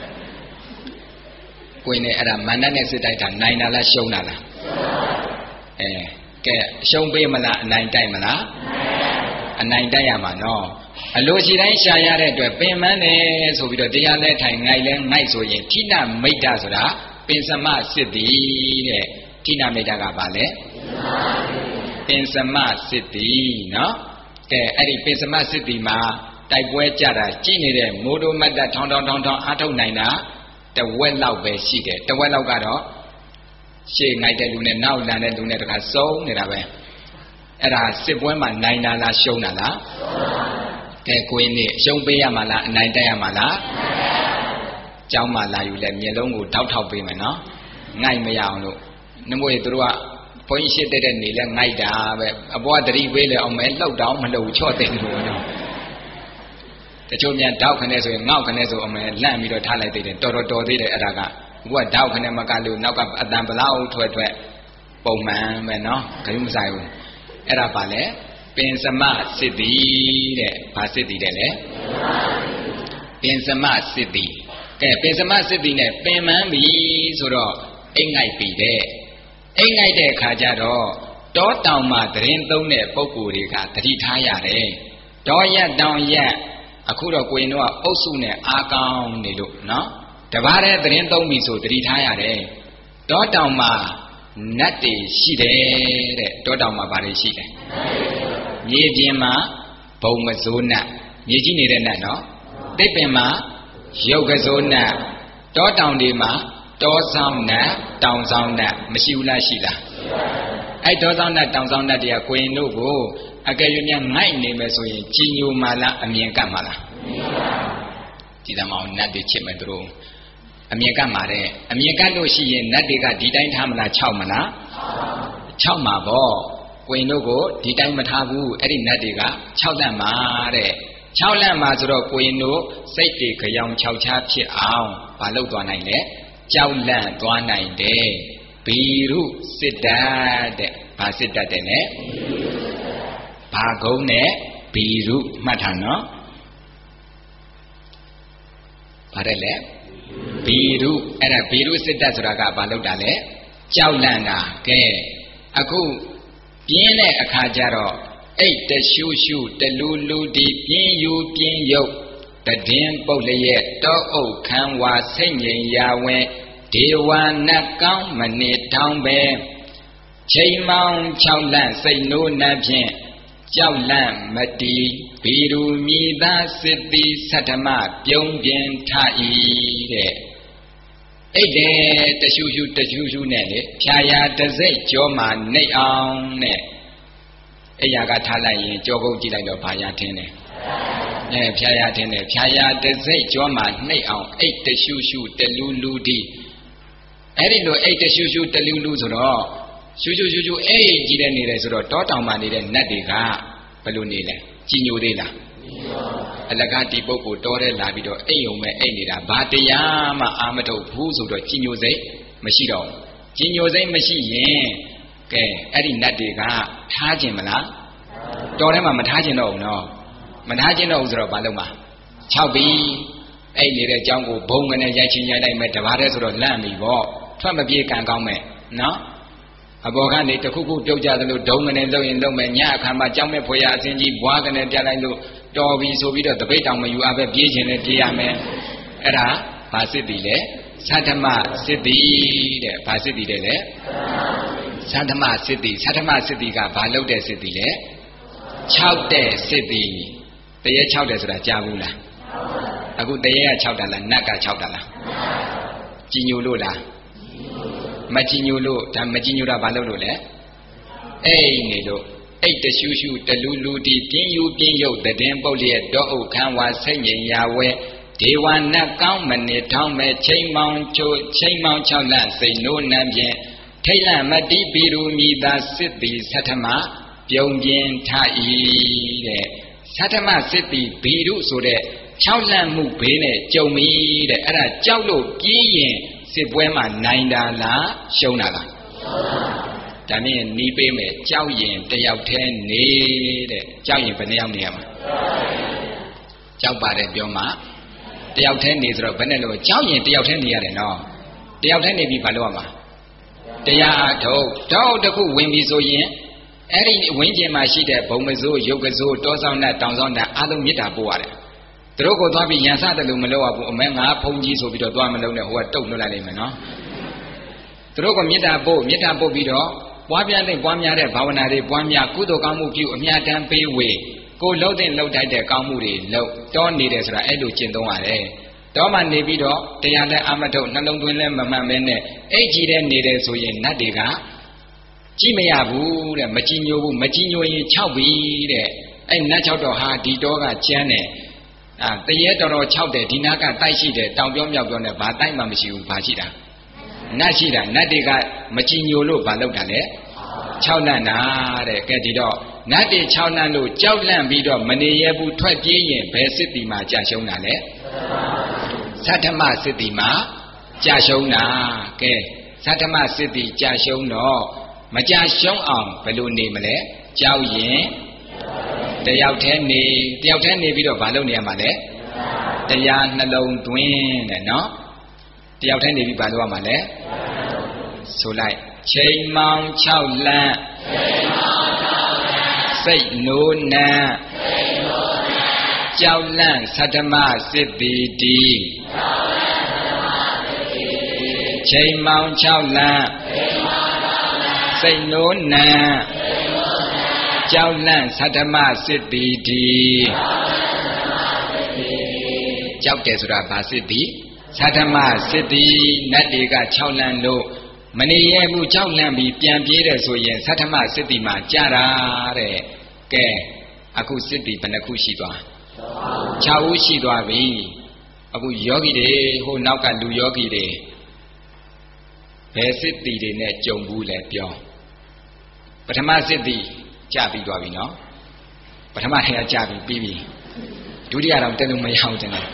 ကိုရင်နေအဲ့ဒါမနက်နဲ့စစ်တိုက်တာနိုင်တာလားရှုံးတာလားအဲကဲရှုံးပေးမလားအနိုင်တိုက်မလားအနိုင်တိုက်ရမှာနော်အလိုရှိတိုင်းရှာရတဲ့အတွက်ပင်မန်းတယ်ဆိုပြီးတော့တရားလဲထိုင်ငိုက်လဲငိုက်ဆိုရင်ဌိနမိတ်္တဆိုတာပင်စမစစ်တိတဲ့ဌိနမိတ်္တကဘာလဲပင်စမစစ်တိနော်ကဲအဲ့ဒီပင်စမစစ်တိမှာတိုက်ပွဲကြတာကြည့်နေတဲ့မိုးတို့မတ်တထောင်းထောင်းထောင်းထောင်းအားထုတ်နိုင်တာတဝက်လောက်ပဲရှိတယ်တဝက်လောက်ကတော့ရှေ့ငိုက်တဲ့လူနဲ့နောက်လန်တဲ့လူနဲ့တခါစုံနေတာပဲအဲ့ဒါစစ်ပွဲမှာနိုင်တာလားရှုံးတာလားကဲကိုင်းနေရှုံးပေးရမှာလားအနိုင်တိုက်ရမှာလားကျောင်းမှာလာယူလဲမျက်လုံးကိုတောက်ထောက်ပေးမယ်နော်ငိုက်မရအောင်လို့နှမွေသူတို့ကဘုန်းကြီးရှစ်တဲ့တဲ့နေလဲငိုက်တာပဲအပေါ်ကတတိပေးလဲအောင်မဲလှုပ်တောင်းမလှုပ်ချော့သိနေလို့နော်တချို့မြန်တောက်ခနဲ့ဆိုရင်ငေါက်ခနဲ့ဆိုအမဲလန့်ပြီးတော့ထားလိုက်သေးတယ်တော်တော်တော်သေးတယ်အဲ့ဒါကဘုကတောက်ခနဲ့မကလို့နောက်ကအတန်ပလောက်ထွက်ထွက်ပုံမှန်ပဲနော်ခရုမဆိုင်ဘူးအဲ့ဒါပါလေပင်စမစစ်တိတဲ့ဘာစစ်တိတဲ့လဲပင်စမစစ်တိကဲပင်စမစစ်တိနဲ့ပင်မန်းပြီဆိုတော့အိမ်ငိုက်ပြီတဲ့အိမ်ငိုက်တဲ့အခါကျတော့တောတောင်မှာတရင်သုံးတဲ့ပုံကိုယ်တွေကတတိထားရတယ်တောရက်တောင်ရက်အခုတော့ကိုရင်တို့ကအုပ်စုနဲ့အားကောင်းနေလို့နော်တပါးတဲ့တရင်သုံးပြီဆိုတတိထားရတယ်တောတောင်မှာနတ်တွေရှိတယ်တဲ့တောတောင်မှာဘာတွေရှိတယ်မြေပြင်မှာဘုံမစိုးနတ်မြေကြီးနေတဲ့နတ်နော်သစ်ပင်မှာရုပ်ကစိုးနတ်တောတောင်တွေမှာတောဆောင်နတ်တောင်ဆောင်နတ်မရှိဘူးလားရှိလားအဲ့တောဆောင်နတ်တောင်ဆောင်နတ်တွေကကိုရင်တို့ကိုအကယ်၍များငိုက်နေမယ်ဆိုရင်ကြီးညိုမှလားအမြင်ကပ်မှလားဒီတမောင်နတ်တွေချစ်မယ်သူတို့အမြင်ကပ်မှာတဲ့အမြင်ကပ်လို့ရှိရင်နတ်တွေကဒီတိုင်းထားမလားခြောက်မလားခြောက်မှာပေါ့ကိုရင်တို့ကိုဒီတိုင်းမထားဘူးအဲ့ဒီနတ်တွေကခြောက်လန့်မှာတဲ့ခြောက်လန့်မှာဆိုတော့ကိုရင်တို့စိတ်တွေကြောင်ခြောက်ချဖြစ်အောင်မလုပ်သွားနိုင်လေကြောက်လန့်သွားနိုင်တယ်ဘီရုစစ်တတ်တဲ့ဘာစစ်တတ်တယ်နဲ့ဘာကုန်းနဲ့ဘီရုမှတ်ထားနော်ဘာတဲ့လဲဘီရုအဲ့ဒါဘီရုစစ်တတ်ဆိုတာကဘာလို့တာလဲကြောက်လန့်တာကဲအခုပြင်းတဲ့အခါကျတော့အိတ်တရှုရှုတလူလူဒီပြင်းယူပြင်းယုတ်တည်င်းပုတ်လျက်တောအုပ်ခံဝါစိတ်ငြိမ်ရာဝင်ဒေဝနတ်ကောင်းမနေထောင်းပဲချိန်မောင်း၆လန့်စိတ်နိုးနှဖြင့်ကြောက်လန့်မတီဘီရူမြည်သာစစ်တိသတ္တမပြုံးပြင်းထဤတဲ့အိတ်တယ်တရှုရှုတရှုရှုနဲ့လေဖြာရာတစိတ်ကြောမှာနှိပ်အောင်နဲ့အဲ့ရကထားလိုက်ရင်ကြောကုတ်ကြည့်လိုက်တော့ဘာရထင်းတယ်အဲဖြာရာထင်းတယ်ဖြာရာတစိတ်ကြောမှာနှိပ်အောင်အိတ်တရှုရှုတလူလူဒီအဲ့ဒီလိုအိတ်တရှုရှုတလူလူဆိုတော့ရှုရှုရှုရှုအိတ်ကြည့်တဲ့နေတယ်ဆိုတော့တောတောင်မှနေတဲ့နတ်တွေကဘယ်လိုနေလဲကြည်ညိုသေးလားအလကားဒီပုဂ္ဂိုလ်တော်တဲ့လာပြီးတော့အိတ်ုံမဲ့အိတ်နေတာဘာတရားမှအာမထုတ်ဘူးဆိုတော့ကြည်ညိုစိတ်မရှိတော့ကြည်ညိုစိတ်မရှိရင်ကဲအဲ့ဒီနတ်တွေကထားခြင်းမလားတော်ထဲမှာမထားခြင်းတော့ဘူးနော်မထားခြင်းတော့ဘူးဆိုတော့ဘာလုပ်မှာ၆ပြီးအဲ့နေတဲ့အကြောင်းကိုဘုံကနေရိုက်ချင်းရိုက်လိုက်မဲ့တပါးတည်းဆိုတော့လန့်ပြီပေါ့ထွက်မပြေးကံကောင်းမဲ့နော်အဘောကနေတခုခုပြုတ်ကြသလိုဒုံကနေလုံရင်လုံမဲ့ညအခါမှာကြောင်းမဲ့ဖွေရအစင်းကြီးဘွားကနေပြလိုက်လို့တော်ပြီဆိုပြီးတော့တပိတ်တောင်မယူအပ်ပဲပြေးခြင်းနဲ့ပြေးရမယ်အဲ့ဒါဘာစစ်တီလဲသတ္တမစစ်တီတဲ့ဘာစစ်တီတဲ့လဲသတ္တမစစ်တီသတ္တမစစ်တီကဘာလုပ်တဲ့စစ်တီလဲ၆တဲ့စစ်တီတရေ၆တယ်ဆိုတာကြားဘူးလားအခုတရေက၆တာလားနတ်က၆တာလားကြည်ညိုလို့လားမကြည်ညိုလို့ဒါမကြည်ညိုတာဘာလို့လို့လဲအိတ်နေလို့အိတ်တရှုရှုတလူလူဒီပြင်းယူပြင်းယုတ်တည်င်းပုတ်လျက်တောအုပ်ခံဝါစိတ်ငြိမ်ရာဝဲဒေဝနတ်ကောင်းမနေထောင်းမဲ့ချိန်မောင်းချိုချိန်မောင်း၆လန့်စိတ်နိုးနှံဖြင့်ထိတ်လန့်မတိဘီရူမိသာစစ်တီသတ္ထမပြုံးပြင်းထဤတဲ့သတ္ထမစစ်တီဘီရူဆိုတဲ့၆လန့်မှုဘေးနဲ့ကြုံပြီတဲ့အဲ့ဒါကြောက်လို့ပြေးရင်စစ်ပွဲမှာနိုင်တာလားရှုံးတာလားဒါမြင်နီးပေးမယ်ကြောက်ရင်တယောက်တည်းနေတဲ့ကြောက်ရင်ဘယ်နှယောက်နေရမှာကြောက်ပါတယ်ပြောမှတယောက်တည်းနေဆိုတော့ဘယ်နဲ့လို့ကြောက်ရင်တယောက်တည်းနေရတယ်နော်တယောက်တည်းနေပြီးဘာလုပ်ရမှာတရားထုတ်တော့တခုဝင်ပြီဆိုရင်အဲ့ဒီဝင်းကျင်မှာရှိတဲ့ဘုံမစိုးရုပ်ကစိုးတောဆောင်နဲ့တောင်ဆောင်နဲ့အားလုံးမြစ်တာပို့ရတယ်သူတို့ကိုသွားပြီးရန်စတယ်လို့မလုပ်ရဘူးအမဲငါဖုံကြီးဆိုပြီးတော့သွားမလုံးနဲ့ဟိုကတုတ်လွတ်လိုက်လိမ့်မယ်နော်သူတို့ကမေတ္တာပို့မေတ္တာပို့ပြီးတော့ပွားပြတဲ့ပွားများတဲ့ဘာဝနာတွေပွားများကုသိုလ်ကောင်းမှုပြုအမြတ်တမ်းပေးဝေကိုလှုပ်တဲ့လှုပ်တိုက်တဲ့ကောင်းမှုတွေလှုပ်တောနေတယ်ဆိုတာအဲ့လိုကျင့်သုံးရတယ်တောမှနေပြီးတော့တရားနဲ့အာမထုတ်နှလုံးသွင်းလဲမမှန်မဲနဲ့အိတ်ကြီးတဲ့နေတယ်ဆိုရင်နတ်တွေကကြည့်မရဘူးတဲ့မကြည်ညိုဘူးမကြည်ညိုရင်၆ပြီတဲ့အဲ့နတ်၆တော့ဟာဒီတောကကျမ်းတယ်အာတရေတော်တော်၆တယ်ဒီနာကတိုက်ရှိတယ်တောင်ပြောမြောက်ပြောနဲ့ဘာတိုက်မှမရှိဘူးဘာရှိတာနတ်ရှိတာနတ်တွေကမကြည်ညိုလို့ဘာလုပ်တာလဲ၆လန့်တာတဲ့ကဲဒီတော့နတ်တွေ၆လန့်လို့ကြောက်လန့်ပြီးတော့မနေရဘူးထွက်ပြေးရင်ဘယ်စစ်တီမှာကြာရှုံးတာလဲသတ္တမစစ်တီမှာကြာရှုံးတာကဲသတ္တမစစ်တီကြာရှုံးတော့မကြာရှုံးအောင်ဘယ်လိုနေမလဲကြောက်ရင်တယောက်တည်းနေတယောက်တည်းနေပြီးတော့ဘာလုပ်နေရမှာလဲတရားနှလုံးသွင်းတဲ့နော်တယောက်တည်းနေပြီးဘာလုပ်ရမှာလဲဆိုလိုက်ချိန်မောင်း၆လန့်စိတ်နိုးနှံကြောက်လန့်သတ္တမစစ်တီတီချိန်မောင်း၆လန့်စိတ်နိုးနှံကြောက်လန့်သတ္တမစစ်တီတီကြောက်တယ်ဆိုတာဘာစစ်တီသတ္တမစစ်တီနတ်တွေက၆လန့်လို့မနေရဘူးကြောက်လန့်ပြီးပြန်ပြေးတယ်ဆိုရင်သတ္တမစစ်တီမှာကြာတာတဲ့ကဲအခုစစ်တီဘယ်နှခုရှိသွား၆ဦးရှိသွားပြီအခုယောဂီတွေဟိုနောက်ကလူယောဂီတွေဘယ်စစ်တီတွေနဲ့ကြုံဘူးလဲပြောပထမစစ်တီကြာပြီးသွားပြီနော်ပထမထဲကကြာပြီးပြီးပြီဒုတိယတော့တက်လို့မရအောင်တင်တယ်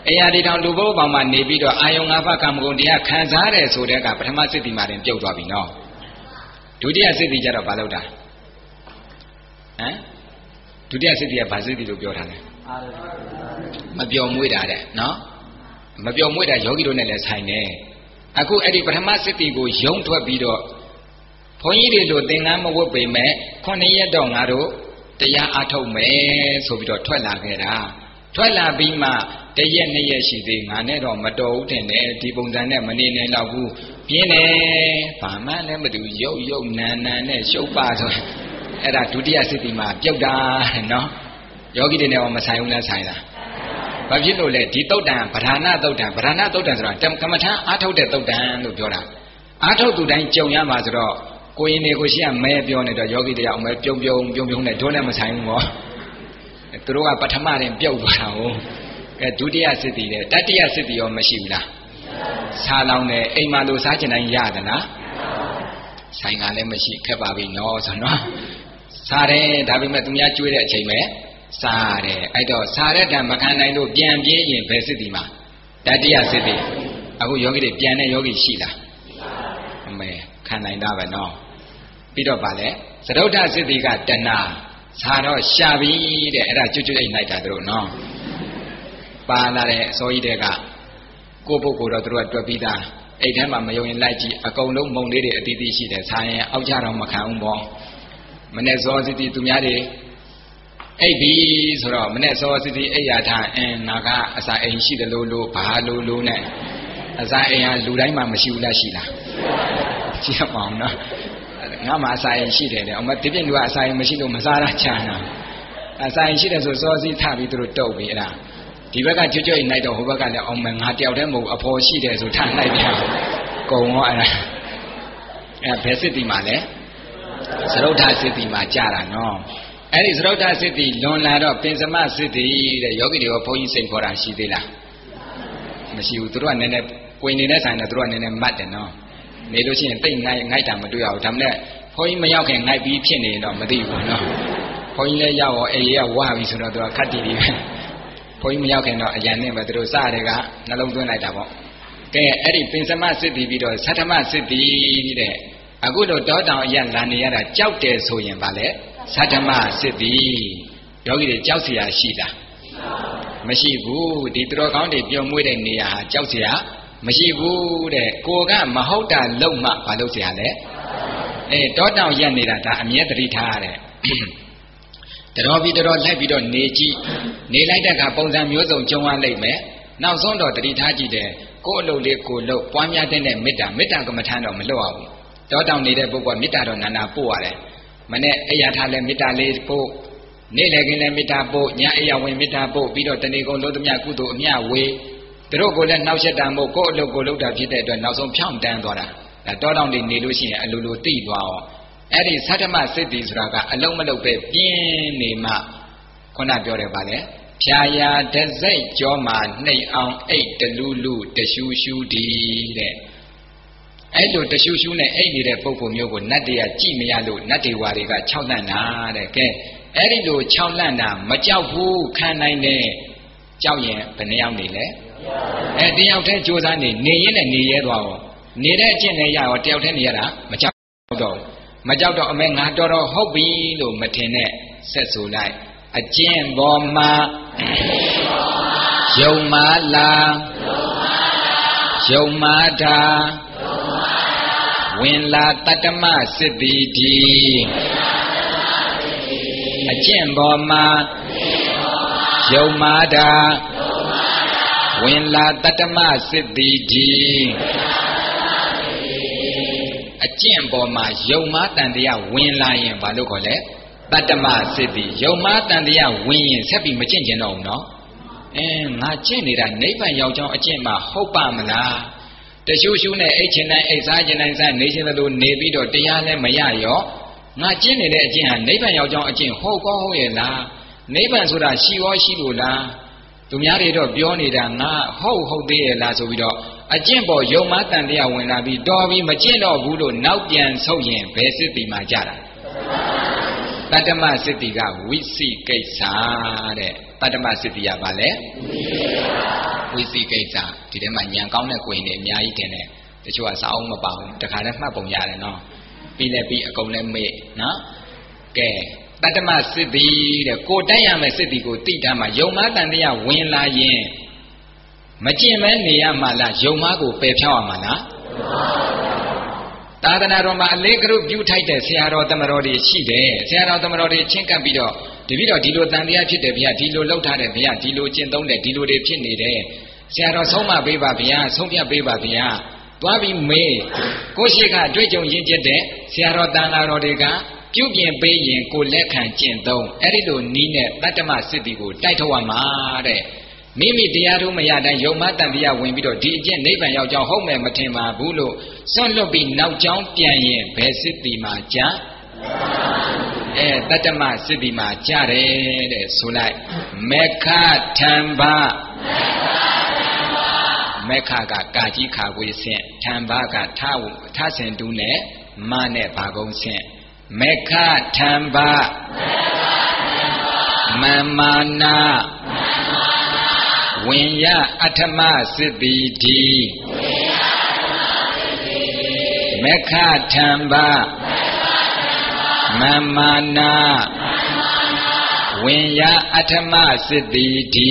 အရာဒီတောင်လူဘိုးပေါင်းမှနေပြီးတော့အာယုံ၅ပါးကံမကုန်တရားခံစားတယ်ဆိုတဲ့ကပထမစိတ်တိမှတင်ပြုတ်သွားပြီနော်ဒုတိယစိတ်တိကျတော့ဘာလုပ်တာဟမ်ဒုတိယစိတ်တိကဘာစိတ်တိလို့ပြောထားလဲမပျော်မွေ့တာတဲ့နော်မပျော်မွေ့တာယောဂီတို့နဲ့လည်းဆိုင်တယ်အခုအဲ့ဒီပထမစိတ်တိကိုယုံထွက်ပြီးတော့ဘုန်းကြီးတွေလိုသင်္ကန်းမဝတ်ပေမဲ့ခုနှစ်ရက်တော့ငါတို့တရားအားထုတ်မယ်ဆိုပြီးတော့ထွက်လာခဲ့တာထွက်လာပြီးမှတရက်နှစ်ရက်ရှိသေးငါနဲ့တော့မတော်ဘူးတင်တယ်ဒီပုံစံနဲ့မနေနိုင်တော့ဘူးပြင်းတယ်ဘာမှလည်းမတူရုပ်ရုပ်နာနာနဲ့ရှုပ်ပါဆိုအဲ့ဒါဒုတိယစိတ်တိမှာပြုတ်တာနော်ယောဂီတွေနဲ့မဆိုင်ဘူးလားဆိုင်လားဘာဖြစ်လို့လဲဒီတုတ်တံဗဒာနာတုတ်တံဗဒာနာတုတ်တံဆိုတာကမ္မထာအားထုတ်တဲ့တုတ်တံလို့ပြောတာအားထုတ်သူတိုင်းကြုံရမှာဆိုတော့ကိုရင်တွေကိုရှိရမဲပြောနေတော့ယောဂီတရားအောင်မဲပြုံပြုံပြုံပြုံနဲ့ဒုနဲ့မဆိုင်ဘူးဟောသူတို့ကပထမရင်ပြုတ်သွားတာဟုတ်အဲဒုတိယစိတ်တည်တယ်တတိယစိတ်တည်ရောမရှိဘူးလားစားလောင်းတယ်အိမ်မှာလိုစားချင်တိုင်းရသလားဆိုင်ကလည်းမရှိခက်ပါပြီနော်ဆိုတော့စားတယ်ဒါပေမဲ့သူများကျွေးတဲ့အချိန်ပဲစားတယ်အဲ့တော့စားတဲ့တံမခံနိုင်လို့ပြန်ပြေးရင်ဘယ်စိတ်တည်မှာတတိယစိတ်တည်အခုယောဂီတွေပြန်တဲ့ယောဂီရှိလားအမေခံနိုင်တာပဲနော်ပြီးတော့ဗာလဲသရုဒ္ဓစိတ္တိကတဏှာဇာတော့ရှာပြီတဲ့အဲ့ဒါကျွတ်ကျွတ်အိတ်လိုက်တာတို့နော်ပါလာတဲ့အစောကြီးတွေကကိုယ့်ပုဂ္ဂိုလ်တော့တို့ကတွက်ပြီးသားအိတ်ထဲမှာမယုံရင်လိုက်ကြည့်အကုန်လုံးမုံလေးတွေအတီးတီးရှိတယ်ဇာရင်အောက်ကြတော့မခံဘူးပေါ့မနဲ့စောစိတ္တိသူများတွေအိတ်ပြီဆိုတော့မနဲ့စောစိတ္တိအိတ်ရထားအင်းငါကအစာအိမ်ရှိတယ်လို့လို့ဘာလို့လို့နဲ့အစာအိမ်ဟာလူတိုင်းမှာမရှိဘူးလားရှိလားရှိရပါအောင်နော်ငါမှအစာရင်ရှိတယ်လေအမဒီပြင်းလူကအစာရင်မရှိလို့မစားရချာနာအစာရင်ရှိတယ်ဆိုစောစီးထပြီးသူတို့တုတ်ပြီအဲ့ဒါဒီဘက်ကကြွကြွအိမ်လိုက်တော့ဟိုဘက်ကလည်းအောင်မငါတယောက်တည်းမဟုတ်အဖော်ရှိတယ်ဆိုထလိုက်ပြန်ကုံရောအဲ့ဒါအဲ့ဘယ်စစ်တီမှာလဲသရုဒ္ဓစစ်တီမှာကြာတာနော်အဲ့ဒီသရုဒ္ဓစစ်တီလွန်လာတော့ပင်စမစစ်တီတဲ့ယောဂီတွေကဘုန်းကြီးစိန်ခေါ်တာရှိသေးလားမရှိဘူးသူတို့ကနည်းနည်းကိုင်နေတဲ့ဆိုင်တော့သူတို့ကနည်းနည်းမတ်တယ်နော်နေလို့ရှိရင်တိတ်ငိုက်ငိုက်တာမတွေ့ရဘူးဒါမှလည်းဘုန်းကြီးမရောက်ခင်ငိုက်ပြီးဖြစ်နေတော့မသိဘူးနော်ဘုန်းကြီးလည်းရောက်ရောအေးရဝါပြီဆိုတော့သူကခတ်တီပြီးပဲဘုန်းကြီးမရောက်ခင်တော့အရန်နဲ့ပဲသူတို့စတဲ့ကနှလုံးသွင်းလိုက်တာပေါ့ကဲအဲ့ဒီပင်စမစစ်တီပြီးတော့သတ္တမစစ်တီတဲ့အခုတော့တောတောင်အရန်လာနေရတာကြောက်တယ်ဆိုရင်ဗာလဲသတ္တမစစ်တီယောဂီတွေကြောက်เสียရှိလားမရှိဘူးဒီသူတော်ကောင်းတွေပြုံမွေးတဲ့နေရာဟာကြောက်เสียမရှိဘူးတဲ့ကိုကမဟုတ်တာလုံးမှဘာလို့เสียလဲအေးတောတောင်ရက်နေတာဒါအမြဲတတိထားရတဲ့တတော်ပြီးတတော်လိုက်ပြီးတော့နေကြည့်နေလိုက်တဲ့အခါပုံစံမျိုးစုံကြုံရလိမ့်မယ်နောက်ဆုံးတော့တတိထားကြည့်တယ်ကိုယ်အလုပ်လေးကိုလုပ်ပွားများတဲ့မေတ္တာမေတ္တာကမ္မထာတော့မလွတ်အောင်တောတောင်နေတဲ့ပုဂ္ဂိုလ်ကမေတ္တာတော့နာနာပို့ရတယ်မနဲ့အရာထားလဲမေတ္တာလေးပို့နေ့လည်ခင်းလည်းမေတ္တာပို့ညအိယာဝင်မေတ္တာပို့ပြီးတော့တဏီကုံလို့သမျှကုသိုလ်အမျှဝေသူတို့ကိုလည်းနှောက်ရက်တာမို့ကိုယ့်အလုပ်ကိုလုပ်တာဖြစ်တဲ့အတွက်နောက်ဆုံးဖြောင်းတန်းသွားတာဒါတောတောင်တွေနေလို့ရှိရင်အလိုလိုသိသွားအောင်အဲ့ဒီသတ္တမစိတ်တည်ဆိုတာကအလုံးမလုံးပဲပြင်းနေမှခုနပြောတယ်ဗာလေဖြာယာတစိတ်ကြောမှာနှိပ်အောင်အိတ်တလူးလူတရှူရှူဒီတဲ့အဲ့လိုတရှူရှူနဲ့အိတ်နေတဲ့ပုံပုံမျိုးကိုနတ်တွေကကြည့်မရလို့နတ်တွေဝါတွေကခြောက်လန့်တာတဲ့ကဲအဲ့ဒီလိုခြောက်လန့်တာမကြောက်ဘူးခံနိုင်တဲ့ကြောက်ရင်ဘယ်နှယောက်နေလဲအဲတယောက်တည်းကြိုးစားနေနေရင်လည်းနေရဲသွားရောနေတဲ့အကျင့်နဲ့ရရောတယောက်တည်းနေရတာမကြောက်တော့မကြောက်တော့အမေငါတော်တော်ဟုတ်ပြီလို့မထင်နဲ့ဆက်ဆိုလိုက်အကျင့်ပေါ်မှာယုံမာလားယုံမာတာဝင်လာတတ္တမစစ်တိဒီအကျင့်ပေါ်မှာယုံမာတာဝင်လာတတ္တမစစ်တိဒီအကျင့်ပေါ်မှာယုံမာတန်တရားဝင်လာရင်ဘာလို့ခေါ်လဲတတ္တမစစ်တိယုံမာတန်တရားဝင်ရင်ဆက်ပြီးမကျင့်ကျင်တော့ဘူးနော်အဲငါကျင့်နေတာနိဗ္ဗာန်ရောက်ကြောင်းအကျင့်မှာဟုတ်ပါမလားတရှူရှူနဲ့အိတ်ချင်တိုင်းအိတ်စားချင်တိုင်းစားနေချင်တယ်လို့နေပြီးတော့တရားလည်းမရရောငါကျင့်နေတဲ့အကျင့်ဟာနိဗ္ဗာန်ရောက်ကြောင်းအကျင့်ဟုတ်ကောဟုတ်ရဲ့လားနိဗ္ဗာန်ဆိုတာရှိရောရှိလို့လားသူများတွေတော့ပြောနေတာငါဟုတ်ဟုတ်သေးရဲ့လားဆိုပြီးတော့အကျင့်ပေါ်ယုံမာတန်တရားဝင်လာပြီးတော်ပြီးမကျင့်တော့ဘူးလို့နောက်ပြန်ဆုတ်ရင်ဘယ်စစ်တီမှာကြတာတတ္တမစစ်တီကဝိသိကိစ္စတဲ့တတ္တမစစ်တီကဘာလဲဝိသိကိစ္စဒီထဲမှာညံကောင်းတဲ့ကိုရင်တွေအများကြီးတင်တယ်တချို့ကစာအုပ်မပါဘူးတခါတည်းမှတ်ပုံရတယ်နော်ပြီးလည်းပြီးအကုန်လည်းမေ့နော်ကဲတတ္တမစစ်တီတဲ့ကိုတိုက်ရမယ်စစ်တီကိုတိထားမှာယုံမတန်တရားဝင်လာရင်မကျင်မဲနေရမှာလားယုံမကိုပယ်ဖြောက်ရမှာလားသာသနာတော်မှာအလေးကရုပြုထိုက်တဲ့ဆရာတော်တမတော်တွေရှိတယ်ဆရာတော်တမတော်တွေချင်းကပ်ပြီးတော့တပည့်တော်ဒီလိုတန်တရားဖြစ်တယ်ဗျာဒီလိုလှုပ်ထားတယ်ဗျာဒီလိုကျင့်သုံးတယ်ဒီလိုတွေဖြစ်နေတယ်ဆရာတော်ဆုံးမပေးပါဗျာဆုံးဖြတ်ပေးပါဗျာသွားပြီးမေးကိုရှိကအတွေ့အကြုံရင့်ကျက်တဲ့ဆရာတော်တန်ဃာတော်တွေကပြုပြင်ပေးရင်ကိုလက်ခံကျင့်သုံးအဲ့ဒီလိုနီးနဲ့တတ္တမစစ်တီကိုတိုက်ထုတ်ရမှာတဲ့မိမိတရားထုမရတိုင်းယုံမတန်တရားဝင်ပြီးတော့ဒီအကျင့်နိဗ္ဗာန်ရောက်ကြောင်းဟုတ်မယ်မထင်ပါဘူးလို့စွန့်လွတ်ပြီးနောက်ကြောင်းပြန်ရင်ဘယ်စစ်တီမှာကြာအဲတတ္တမစစ်တီမှာကြာတယ်တဲ့ဆိုလိုက်မေခထံဘမေခကကာကြီးခါခွေဆင့်ထံဘကထားထားစင်တူးနဲ့မနဲ့ဘာကုန်းဆင့်မေခထံဘမမမာနာဝိညာအထမစစ်တိဒီမေခထံဘမမမာနာဝိညာအထမစစ်တိဒီ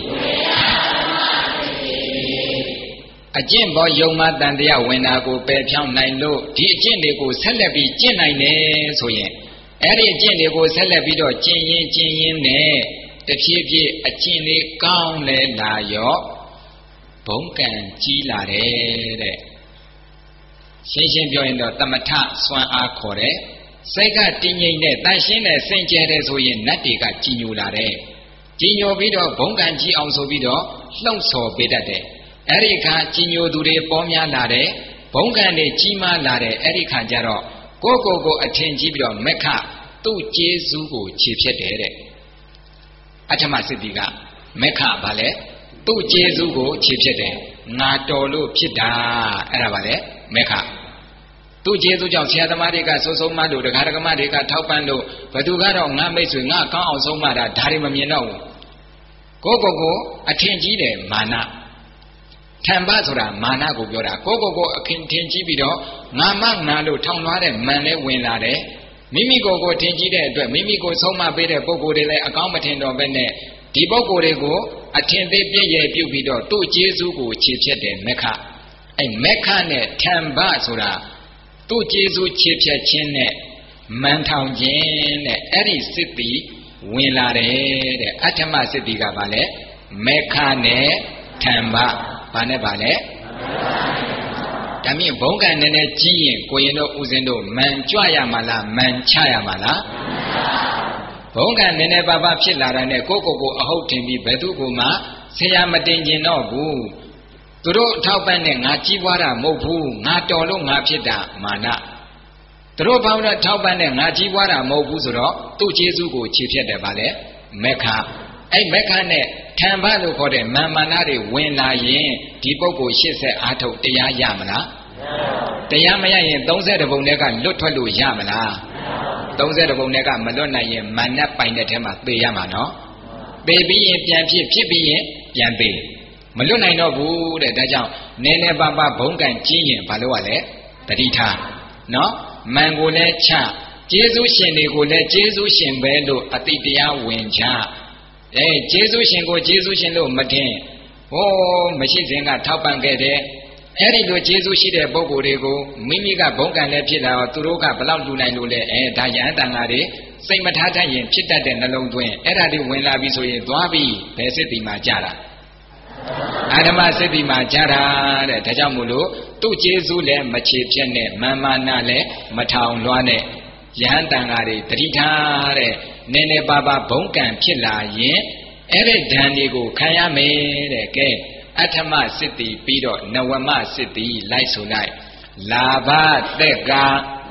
အကျင့်ဘောယုံမတန်တရားဝင်တာကိုပယ်ဖြောင်းနိုင်လို့ဒီအကျင့်တွေကိုဆက်လက်ပြီးကျင့်နိုင်တယ်ဆိုရင်အဲ့ဒီအကျင့်တွေကိုဆက်လက်ပြီးတော့ကျင့်ရင်ကျင့်ရင်နဲ့တဖြည်းဖြည်းအကျင့်လေးကောင်းလဲလာရောဘုံကံကြီးလာတယ်တဲ့ရှင်းရှင်းပြောရင်တော့တမထစွမ်းအားခေါ်တယ်စိတ်ကတည်ငြိမ်တဲ့တန်ရှင်းတဲ့စင်ကြယ်တဲ့ဆိုရင်နတ်တွေကကြည်ညိုလာတယ်ကြည်ညိုပြီးတော့ဘုံကံကြီးအောင်ဆိုပြီးတော့လှုံ့ဆော်ပေးတတ်တယ်အဲ့ဒီခါကြည်ညိုသူတွေပေါ်များလာတယ်ဘုံကံတွေကြီးမားလာတယ်အဲ့ဒီခါကျတော့ကိုကိုကိုအထင်ကြီးပြီးတော့မက္ခသူ့ကျေးဇူးကိုခြေဖြတ်တယ်တဲ့အထမစစ်တီကမက္ခဘာလဲသူ့ကျေးဇူးကိုခြေဖြတ်တယ်ငါတော်လို့ဖြစ်တာအဲ့ဒါဘာလဲမက္ခသူ့ကျေးဇူးကြောင့်ဆရာသမားတွေကစိုးဆုံးမလို့ဒကာဒကမတွေကထောက်ပံ့လို့ဘသူကတော့ငါမိတ်ဆွေငါကောင်းအောင်ဆုံးမတာဒါတွေမမြင်တော့ဘူးကိုကိုကိုအထင်ကြီးတယ်မာနထံဘဆိုတာမာနကိုပြောတာကိုကိုကိုအခင်းထင်ကြီးပြီးတော့ငါမငါလို့ထောင်လွှားတဲ့မန်လဲဝင်လာတယ်မိမိကိုယ်ကိုထင်ကြီးတဲ့အတွက်မိမိကိုဆုံးမပေးတဲ့ပုံကိုယ်တွေလည်းအကောင်းမထင်တော့ဘဲနဲ့ဒီပုံကိုယ်တွေကိုအထင်သေးပြည့်ရဲ့ပြုတ်ပြီးတော့သူ့ကျေးဇူးကိုခြေဖြတ်တယ်မက္ခအဲ့မက္ခနဲ့ထံဘဆိုတာသူ့ကျေးဇူးခြေဖြတ်ခြင်းနဲ့မန်ထောင်ခြင်းနဲ့အဲ့ဒီစစ်တီဝင်လာတယ်တဲ့အထမစစ်တီကဘာလဲမက္ခနဲ့ထံဘဘာနဲ့ဘာလဲဒါမြင့်ဘုံကံနည်းနည်းကြီးရင်ကိုရင်တို့ဦးစင်းတို့မန်ကြွရမှာလားမန်ချရမှာလားဘုံကံနည်းနည်းပါးပါးဖြစ်လာတဲ့ကိုကိုကိုအဟုတ်တင်ပြီးဘယ်သူကိုမှဆရာမတင်ကျင်တော့ဘူးသူတို့အထောက်ပံ့နဲ့ငါကြီးပွားတာမဟုတ်ဘူးငါတော်လို့ငါဖြစ်တာမာနသူတို့ဘောင်းနဲ့ထောက်ပံ့နဲ့ငါကြီးပွားတာမဟုတ်ဘူးဆိုတော့သူ့ကျေးဇူးကိုခြေဖြတ်တယ်ဗာလဲမက္ခအဲ့မက္ခနဲ့ထံဘလို့ခေါ်တဲ့မာမနာတွေဝင်လာရင်ဒီပုဂ္ဂိုလ်ရှစ်ဆက်အားထုတ်တရားရမလားတရားမရရင်သုံးဆယ်တပုံတည်းကလွတ်ထွက်လို့ရမလားသုံးဆယ်တပုံတည်းကမလွတ်နိုင်ရင်မာနပိုင်တဲ့ထဲမှာသေရမှာနော်သေပြီးရင်ပြန်ဖြစ်ဖြစ်ပြီးရင်ပြန်သေမလွတ်နိုင်တော့ဘူးတဲ့ဒါကြောင့်နည်းနည်းပါးပါးဘုံကံကြီးရင်ဘာလို့ရလဲတတိထားနော်မန်ကိုလည်းချကျေးဇူးရှင်တွေကိုလည်းကျေးဇူးရှင်ပဲလို့အတိတရားဝင်ချအဲကျေးဇူးရှင်ကိုကျေးဇူးရှင်လို့မတင်ဟိုးမရှိစဉ်ကထောက်ပံ့ခဲ့တယ်အဲ့ဒီလိုကျေးဇူးရှိတဲ့ပုဂ္ဂိုလ်တွေကိုမိမိကဘုံကံလည်းဖြစ်လာတော့သူတို့ကဘလောက်လူနိုင်လို့လဲအဲဒါရဟန်းတန်ဃာတွေစိတ်မထားတတ်ရင်ဖြစ်တတ်တဲ့နှလုံးသွင်းအဲ့ဒါတွေဝင်လာပြီဆိုရင်သွားပြီဘယ်စစ်တီမှာကြာတာအာဓမ္မစစ်တီမှာကြာတာတဲ့ဒါကြောင့်မို့လို့သူ့ကျေးဇူးလည်းမချေဖြတ်နဲ့မာမာနာလည်းမထောင်လွှားနဲ့ယဟန်တန်ဃာတွေတတိထားတဲ့နည်းနည်းပါးပါးဘုံကံဖြစ်လာရင်အဲ့ဒီဓာန်တွေကိုခံရမယ်တဲ့ကဲအထမစစ်တီပြီးတော့နဝမစစ်တီလိုက်ဆိုလိုက်လာဘသက်ကာ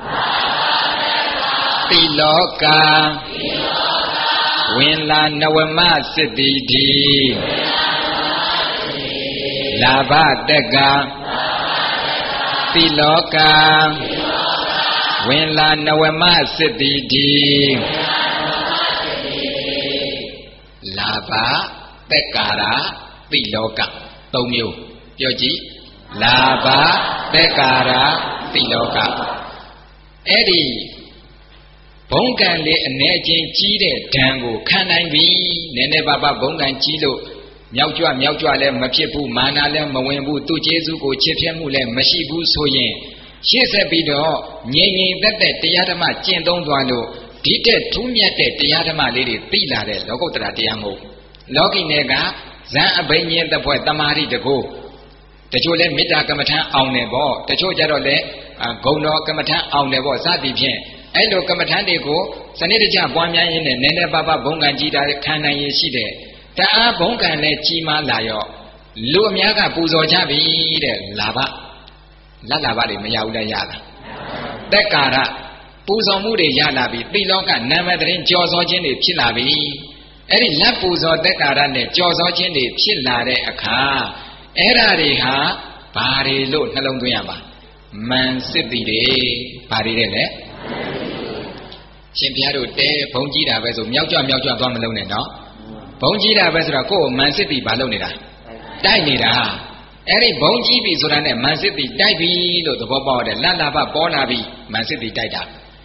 တိလောကာဝင်လာနဝမစစ်တီဒီလာဘသက်ကာတိလောကာဝင်လာနဝမစစ်တီဒီလာဘသက်ကာရာတိလောကသုံးမျိုးပြောကြည့်လာဘသက်္ကာရတိလောကအဲ့ဒီဘုံကံလေးအနေချင်းကြီးတဲ့ဓာန်ကိုခံနိုင်ပြီနည်းနည်းပါးပါးဘုံကံကြီးလို့မြောက်ကြွမြောက်ကြွလည်းမဖြစ်ဘူးမာနလည်းမဝင်ဘူးသူကျေးဇူးကိုချစ်ဖြတ်မှုလည်းမရှိဘူးဆိုရင်ရှေ့ဆက်ပြီးတော့ငြိမ်ငြိမ်သက်သက်တရားဓမ္မကျင့်သုံးသွားလို့ဒီတဲ့ထူးမြတ်တဲ့တရားဓမ္မလေးတွေသိလာတဲ့လောကုတ္တရာတရားမဟုတ်လောကီနယ်ကဇန်အဘိညာဉ်တပွဲတမာရီတကိုတချို့လဲမေတ္တာကမ္မထံအောင်တယ်ပေါ့တချို့ကြတော့လဲဂုဏ်တော်ကမ္မထံအောင်တယ်ပေါ့စသည်ဖြင့်အဲ့လိုကမ္မထံတွေကိုစနစ်တကျပွားများရင်းနဲ့နည်းနည်းပါးပါးဘုံကံကြီးတာခံနိုင်ရရှိတဲ့တအားဘုံကံလဲကြီးမားလာရောလူအများကပူဇော်ကြပြီတဲ့လာဘလက်လာဘတွေမရဘူးလဲရတာသက်္ကာရပူဇော်မှုတွေရလာပြီတိလောကနာမတရင်ကြော်စောခြင်းတွေဖြစ်လာပြီအဲ့ဒီလက်ပူဇော်သက်္ကာရနဲ့ကြော်စောခြင်းတွေဖြစ်လာတဲ့အခါအဲ့ဓာတွေဟာဘာတွေလို့နှလုံးသွင်းရမှာမန်စစ်တီတွေဘာတွေတဲ့လဲရှင်ဘုရားတို့တဲဘုံကြီးတာပဲဆိုမြောက်ကြွမြောက်ကြွသွားမလုံးနဲ့နော်ဘုံကြီးတာပဲဆိုတော့ကိုယ့်ကိုမန်စစ်တီဘာလုပ်နေတာတိုက်နေတာအဲ့ဒီဘုံကြီးပြီဆိုတာနဲ့မန်စစ်တီတိုက်ပြီလို့သဘောပေါက်တယ်လတ်လာဘပေါ်လာပြီမန်စစ်တီတိုက်တာ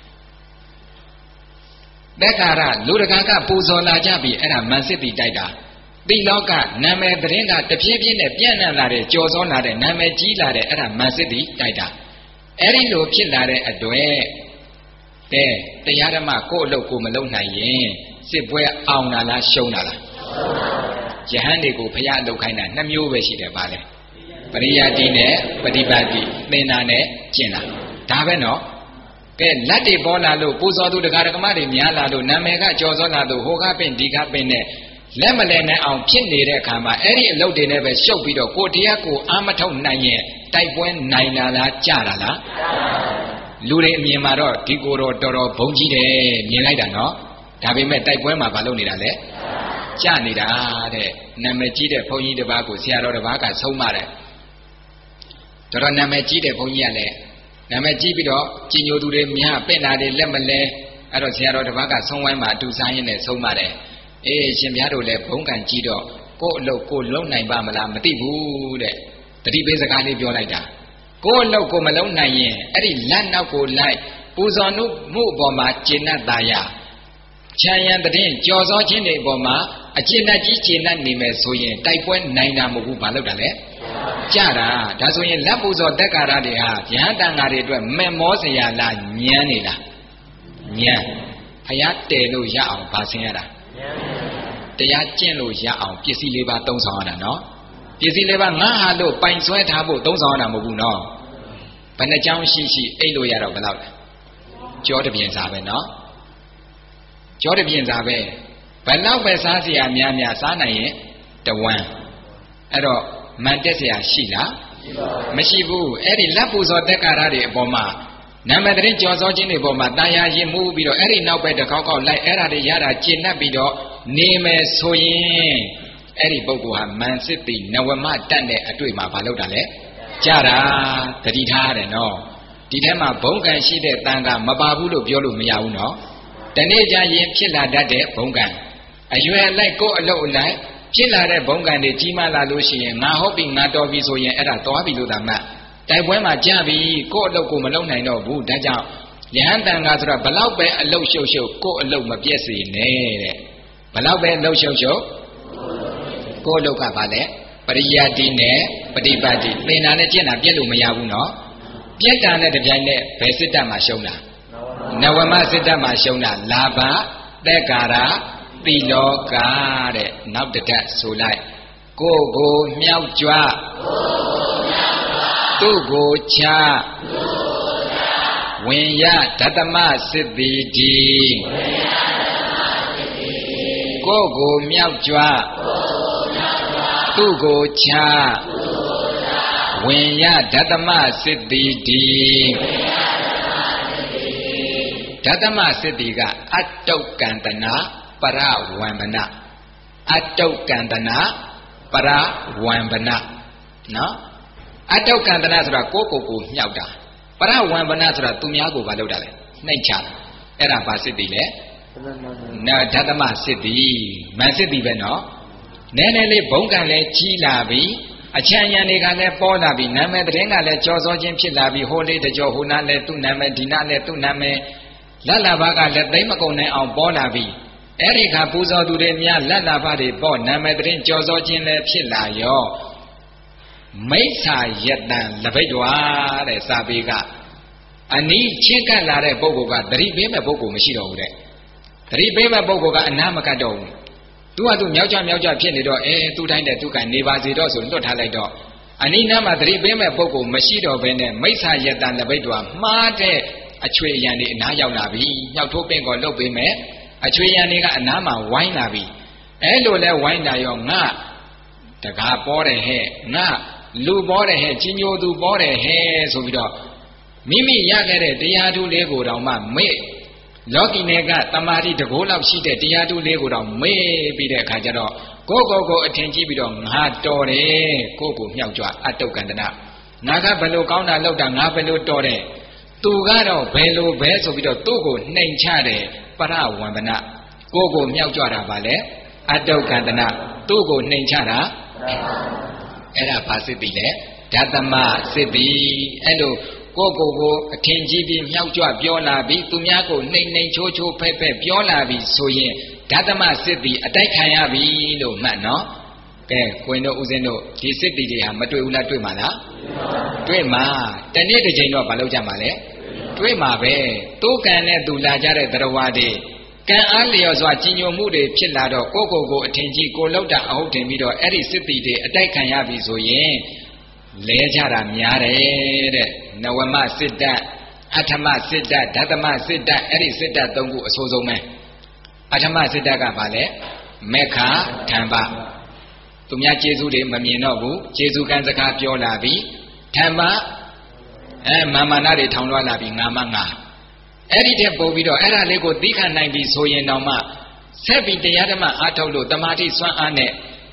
သက်္ကာရလူတကာကပူဇော်လာကြပြီအဲ့ဒါမန်စစ်တီတိုက်တာတိလောကနာမည်သတင်းကတဖြည်းဖြည်းနဲ့ပြန့်နှံ့လာတဲ့ကြော်စောလာတဲ့နာမည်ကြီးလာတဲ့အဲ့ဒါမန်စစ်တီတိုက်တာအဲ့ဒီလိုဖြစ်လာတဲ့အတွက်တဲ့တရားဓမ္မကိုယ့်အလုပ်ကိုမလုပ်နိုင်ရင်စစ်ပွဲအောင်တာလားရှုံးတာလားယဟန်တွေကိုဖျားအလုပ်ခိုင်းတာနှစ်မျိုးပဲရှိတယ်ပါလေပရိယတိနဲ့ပฏิပတ်တိသင်္နာနဲ့ကျင့်တာဒါပဲနော်ကဲလက်တွေပေါ်လာလို့ပူဇော်သူတရားဓမ္မတွေများလာလို့နာမည်ကကြော်စောလာလို့ဟိုကပင်ဒီကပင်နဲ့လက်မလဲနိုင်အောင်ဖြစ်နေတဲ့အခါမှာအဲ့ဒီအလုပ်တွေနဲ့ပဲရှုပ်ပြီးတော့ကိုတရားကိုအာမထုတ်နိုင်ရင်တိုက်ပွဲနိုင်လာလားကြတာလားလူတွေအမြင်မှာတော့ဒီကိုတော့တော်တော်ဘုံကြီးတယ်မြင်လိုက်တာနော်ဒါပေမဲ့တိုက်ပွဲမှာမလုပ်နေတာလေကြနေတာတဲ့နာမည်ကြီးတဲ့ဘုန်းကြီးတစ်ပါးကိုဆရာတော်တစ်ပါးကဆုံးမတယ်တော်တော်နာမည်ကြီးတဲ့ဘုန်းကြီးကလည်းနာမည်ကြီးပြီးတော့ကြီးညိုသူတွေများပင့်တာတွေလက်မလဲအဲ့တော့ဆရာတော်တစ်ပါးကဆုံးဝိုင်းမှာအတူစားရင်းနဲ့ဆုံးမတယ်အေးရှင်ဘုရားတို့လည်းဘုံကံကြီးတော့ကို့အလုပ်ကိုလုံးနိုင်ပါမလားမသိဘူးတဲ့တတိပေးစကားလေးပြောလိုက်တာကို့အလုပ်ကိုမလုံးနိုင်ရင်အဲ့ဒီလက်နောက်ကိုလိုက်ပူဇော်မှုအပေါ်မှာကျင့်တတ်တာရချမ်းရန်တဲ့ကြော်စောခြင်းတွေအပေါ်မှာအကျင့်တတ်ကြီးကျင့်တတ်နေမယ်ဆိုရင်တိုက်ပွဲနိုင်တာမဟုတ်ဘူးမလုပ်တာလေကြတာဒါဆိုရင်လက်ပူဇော်သက်္ကာရတွေဟာယဟန်တန်ဃာတွေအတွက်မက်မောစရာလားညံနေလားညံဖယားတဲလို့ရအောင်ဗာဆင်းရတာတရားကျင့်လို့ရအောင်ပစ္စည်းလေးပါသုံးဆောင်ရတာနော်ပစ္စည်းလေးပါငါဟာလို့ပိုင်ဆွဲထားဖို့သုံးဆောင်ရတာမဟုတ်ဘူးနော်ဘယ်နှကြောင်းရှိရှိအိတ်လို့ရတော့ဘယ်လောက်လဲကြောတပြင်းစားပဲနော်ကြောတပြင်းစားပဲဘယ်လောက်ပဲစားเสียများများစားနိုင်ရင်တဝမ်းအဲ့တော့မန်တက်เสียရှိလားမရှိဘူးအဲ့ဒီလက်ပူဇော်သက်္ကာရတွေအပေါ်မှာနာမည်တရင်ကြော်စောခြင်းတွေပေါ်မှာတာယာရင်မှုပြီးတော့အဲ့ဒီနောက်ပဲတစ်ခေါက်ခေါက်လိုက်အဲ့ဒါတွေရတာကျင့်တတ်ပြီးတော့နေမယ်ဆိုရင်အဲ့ဒီပုဂ္ဂိုလ်ဟာမန်စစ်တိနဝမတတ်တဲ့အတွေ့မှာမလုပ်တာလေကြတာတတိထားရတယ်နော်ဒီထဲမှာဘုံကံရှိတဲ့တန်ခါမပါဘူးလို့ပြောလို့မရဘူးနော်တနေ့ကျရင်ဖြစ်လာတတ်တဲ့ဘုံကံအရွယ်လိုက်ကိုယ်အလုပ်အလိုက်ဖြစ်လာတဲ့ဘုံကံတွေကြီးမားလာလို့ရှိရင်ငါဟုတ်ပြီငါတော်ပြီဆိုရင်အဲ့ဒါသွားပြီလို့သာမှတ်တိုက်ပွဲမှာကြပြီကိုယ့်အလုပ်ကိုမလုပ်နိုင်တော့ဘူးဒါကြောင့်ယဟန်တန်ခါဆိုတာဘလောက်ပဲအလုပ်ရှုပ်ရှုပ်ကိုယ့်အလုပ်မပြည့်စေနဲ့တဲ့ဘလောက်ပဲအလုပ်ရှုပ်ရှုပ်ကိုယ့်အလုပ်ကဘာလဲပရိယတိနဲ့ပฏิပတ်တိသင်္နာနဲ့ကျင့်တာပြည့်လို့မရဘူးနော်ပြည့်တာနဲ့တပြိုင်နက်ဘယ်စစ်တပ်မှာရှုံးတာနဝမစစ်တပ်မှာရှုံးတာလာဘသက်္ကာရတိလောကတဲ့နောက်တစ်ထပ်ဆိုလိုက်ကိုယ်ကိုမြောက်ကြွသူ့ကိုချဝင်ရဓတ္တမစစ်တိဒီကိုယ်ကိုမြောက်ကြွသူ့ကိုချဝင်ရဓတ္တမစစ်တိဒီဓတ္တမစစ်တိကအတုတ်ကံတနာပရဝံဗနအတုတ်ကံတနာပရဝံဗနနော်အတုတ်ကံတနာဆိုတာကိုယ့်ကိုယ်ကိုမြောက်တာပရဝံဗနဆိုတာသူများကိုဘာလုပ်တာလဲနှိပ်ချတာအဲ့ဒါဘာစစ်တိလဲနာဓတ္တမစစ်တိမန်စစ်တိပဲနော်နည်းနည်းလေးဘုံကံလဲကြီးလာပြီအချမ်းရံတွေကလည်းပေါ်လာပြီနာမည်သတင်းကလည်းကြော်စောခြင်းဖြစ်လာပြီဟိုလေးတကြောဟိုနာလည်းသူ့နာမည်ဒီနာလည်းသူ့နာမည်လတ်လာဘကလည်းသိမ့်မကုန်နိုင်အောင်ပေါ်လာပြီအဲ့ဒီခါပူဇော်သူတွေများလတ်လာဘတွေပေါ်နာမည်သတင်းကြော်စောခြင်းလည်းဖြစ်လာရောမိစ္ဆာယတံလပိတ်တော်တဲ့စာပေကအနီးချင်းကပ်လာတဲ့ပုဂ္ဂိုလ်ကသတိပေးမဲ့ပုဂ္ဂိုလ်မရှိတော့ဘူးတဲ့သတိပေးမဲ့ပုဂ္ဂိုလ်ကအနားမကတ်တော့ဘူးသူကသူမြောက်ကြမြောက်ကြဖြစ်နေတော့အဲသူတိုင်းတဲ့သူကနေပါစေတော့ဆိုလွတ်ထားလိုက်တော့အနိနာမှာသတိပေးမဲ့ပုဂ္ဂိုလ်မရှိတော့ဘဲနဲ့မိစ္ဆာယတံလပိတ်တော်မှားတဲ့အချွေရံတွေအနားရောက်လာပြီမြောက်ထိုးပင်ကောလုတ်ပေးမဲ့အချွေရံတွေကအနားမှာဝိုင်းလာပြီအဲလိုလဲဝိုင်းလာရောငါတကားပေါ်တယ်ဟဲ့ငါလူပေါ်တယ်ဟဲ့ကြီးညိုသူပေါ်တယ်ဟဲ့ဆိုပြီးတော့မိမိရခဲ့တဲ့တရားဓုလေးကိုတောင်မှမေ့လောကီနယ်ကတမာတိတကိုးလောက်ရှိတဲ့တရားဓုလေးကိုတောင်မေ့ပြီးတဲ့အခါကျတော့ကိုကိုကိုအထင်ကြီးပြီးတော့ငါတော်တယ်ကိုကိုမြောက်ကြွအတုတ်ကန္တနာငါကဘယ်လိုကောင်းတာလုပ်တာငါဘယ်လိုတော်တယ်သူကတော့ဘယ်လိုပဲဆိုပြီးတော့သူ့ကိုနှိမ်ချတယ်ပရဝန္ဒနာကိုကိုမြောက်ကြွတာပါလေအတုတ်ကန္တနာသူ့ကိုနှိမ်ချတာအဲ့ဒါဘာစစ်တိလဲဓတ္တမစစ်တိအဲ့လိုကိုကိုကိုအထင်ကြီးပြီးမြောက်ကြွပြောလာပြီးသူများကိုနှိမ်နှိမ်ချိုးချိုးဖက်ဖက်ပြောလာပြီးဆိုရင်ဓတ္တမစစ်တိအတိုက်ခံရပြီလို့မှတ်နော်ကဲကိုရင်တို့ဦးဇင်းတို့ဒီစစ်တိတွေဟာမတွေ့ဘူးလားတွေ့မှာလားတွေ့မှာတနေ့တစ်ချိန်တော့မလုပ်ကြမှာလဲတွေ့မှာပဲတိုးကံနဲ့သူလာကြတဲ့တရားဝါတွေကံအားလျော်စွာကြီးညိုမှုတွေဖြစ်လာတော့ကိုကိုကိုအထင်ကြီးကိုလောက်တာအဟုတ်တင်ပြီးတော့အဲ့ဒီစစ်တိတွေအတိုက်ခံရပြီဆိုရင်လဲကြတာများတယ်တဲ့နဝမစစ်တတ်အထမစစ်တတ်ဓတ္တမစစ်တတ်အဲ့ဒီစစ်တတ်သုံးခုအဆိုးဆုံးပဲအထမစစ်တတ်ကဘာလဲမေခထံပသူများကျေးဇူးတွေမမြင်တော့ဘူးကျေးဇူးကံစကားပြောလာပြီထံပအဲမာမာနတွေထောင်လွှားလာပြီငါမငါအဲ့ဒီတဲ့ပို့ပြီးတော့အဲ့ဒါလေးကိုသိခံနိုင်ပြီဆိုရင်တော့မှဆက်ပြီးတရားဓမ္မအားထုတ်လို့တမာတိစွမ်းအားနဲ့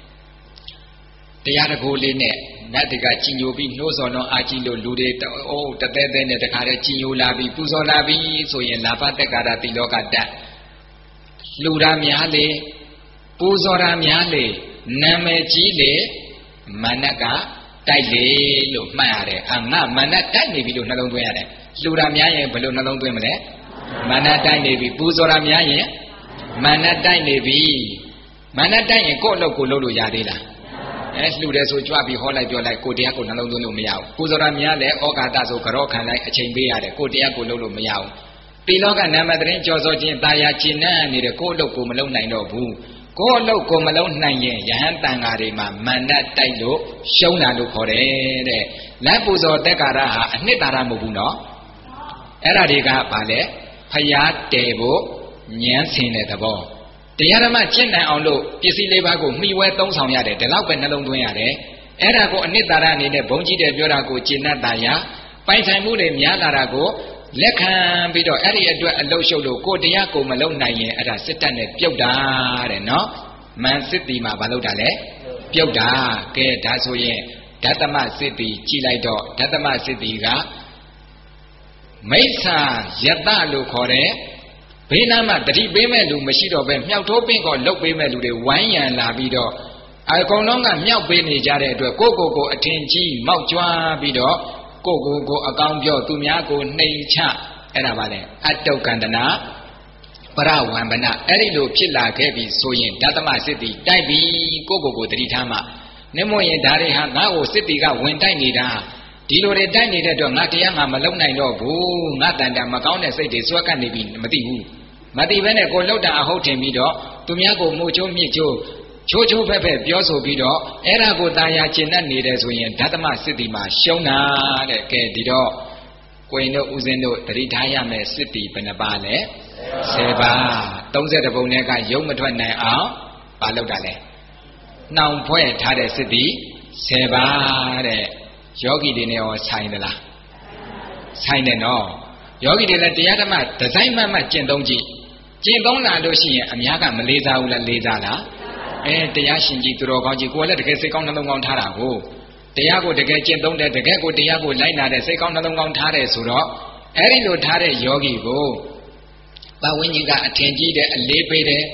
တရားတကူလေးနဲ့နတ်တကကြီးညိုပြီးနှိုးစော်တော့အာကြီးလို့လူတွေအိုးတသက်သက်နဲ့တခါတည်းကြီးညိုလာပြီးပူဇော်လာပြီးဆိုရင်လာဘတက်ကာရတိလောကတတ်လူရာများလေပူဇော်ရာများလေနာမည်ကြီးလေမာနကတိုက်လေလို့မှတ်ရတယ်အာငါမာနတိုက်နေပြီလို့နှလုံးသွင်းရတယ်လူရာများရင်ဘယ်လိုနှလုံးသွင်းမလဲမာနတိုက်နေပြီပူဇော်ရာများရင်မာနတိုက်နေပြီမာနတိုက်ရင်ကိုယ့်အလုပ်ကိုလုပ်လို့ရသေးလားအဲလှူတယ်ဆိုကြွပြီးဟောလိုက်ပြောလိုက်ကိုတရားကိုနှလုံးသွင်းလို့မရဘူးပူဇော်ရများလည်းဩဃာတဆိုကြောခံလိုက်အချိန်ပေးရတယ်ကိုတရားကိုလုပ်လို့မရဘူးတိလောကနာမသတင်းကြော်စောခြင်းတာယာကျင့်နှံ့နေတဲ့ကိုအလုပ်ကိုမလုပ်နိုင်တော့ဘူးကိုအလုပ်ကိုမလုပ်နိုင်ရင်ယဟန်တန်ဃာတွေမှာမာနတိုက်လို့ရှုံးတာလို့ခေါ်တယ်တဲ့လက်ပူဇော်တက်ကာရဟာအနှစ်သာရမဟုတ်ဘူးနော်အဲ့ဒါတွေကဘာလဲဖျားတဲဖို့ဉာဏ်ဆင်တဲ့သဘောတရားဓမ္မကျင့်နိုင်အောင်လို့ပစ္စည်းလေးပါးကိုမှီဝဲသုံးဆောင်ရတယ်ဒီလောက်ပဲနှလုံးသွင်းရတယ်အဲ့ဒါကိုအနှစ်သာရအနေနဲ့ဘုံကြီးတဲ့ပြောတာကိုကျင့်တတ်တာရပိုင်ဆိုင်မှုတွေများလာတာကိုလက်ခံပြီးတော့အဲ့ဒီအတွက်အလုရှုပ်လို့ကိုတရားကိုမလုံနိုင်ရင်အဲ့ဒါစစ်တပ်နဲ့ပြုတ်တာတဲ့နော်မန်စစ်တီမှာမလုပ်တာလေပြုတ်တာကဲဒါဆိုရင်ဓတ္တမစစ်တီကြည်လိုက်တော့ဓတ္တမစစ်တီကမိစ္ဆာယတလို့ခေါ်တဲ့ဘေးနားမှာတတိပေးမဲ့လူမရှိတော့ပဲမြောက်ထိုးပင်ကောလုတ်ပေးမဲ့လူတွေဝိုင်းရန်လာပြီးတော့အကောင်လုံးကမြောက်ပေးနေကြတဲ့အတွက်ကိုကိုကိုအထင်ကြီးမောက်ကြွားပြီးတော့ကိုကိုကိုအကောင်ပြောသူများကိုနှိမ်ချအဲ့ဒါပါလေအတုတ်ကန္တနာပရဝံပနအဲ့ဒီလိုဖြစ်လာခဲ့ပြီဆိုရင်ဓတ္တမစစ်တီတိုက်ပြီးကိုကိုကိုတတိထားမှနမို့ရင်ဒါတွေဟာငါ့ကိုစစ်တီကဝင်တိုက်နေတာဒီလိုတွေတိုက်နေတဲ့တော့ငါတရားငါမလုံနိုင်တော့ဘူးငါတန်တန်မကောင်းတဲ့စိတ်တွေစွဲကပ်နေပြီမသိဘူးမသိဘဲနဲ့ကိုလှုပ်တာအဟုတ်ထင်ပြီးတော့သူများကိုမှုချိုးမြစ်ချိုးချိုးချိုးဖက်ဖက်ပြောဆိုပြီးတော့အဲ့ဒါကိုတာယာကျင့်တတ်နေတယ်ဆိုရင်ဓတ္တမစစ်တီမှာရှုံးတာတဲ့ကဲဒီတော့ကိုရင်တို့ဦးဇင်းတို့တတိထားရမယ်စစ်တီဘယ်နှပါလဲဆယ်ပါသုံးဆယ်တပုံနဲ့ကရုံမထွက်နိုင်အောင်ပါလောက်တာလဲနှောင်ဖွဲ့ထားတဲ့စစ်တီဆယ်ပါတဲ့ယောဂီတွေနဲ့ရောဆိုင်သလားဆိုင်တယ်နော်ယောဂီတွေလည်းတရားဓမ္မဒီဇိုင်းမှတ်မှတ်ကျင့်သုံးကြည့်ကျင့်သုံးလာလို့ရှိရင်အများကမလေးစားဘူးလားလေးစားလားအဲတရားရှင်ကြီးသူတော်ကောင်းကြီးကိုယ်လည်းတကယ်စိတ်ကောင်းနှလုံးကောင်းထားတာကိုတရားကိုတကယ်ကျင့်သုံးတယ်တကယ်ကိုတရားကိုလိုက်နာတယ်စိတ်ကောင်းနှလုံးကောင်းထားတယ်ဆိုတော့အဲဒီလိုထားတဲ့ယောဂီကိုပတ်ဝန်းကျင်ကအထင်ကြီးတယ်အလေးပေးတယ်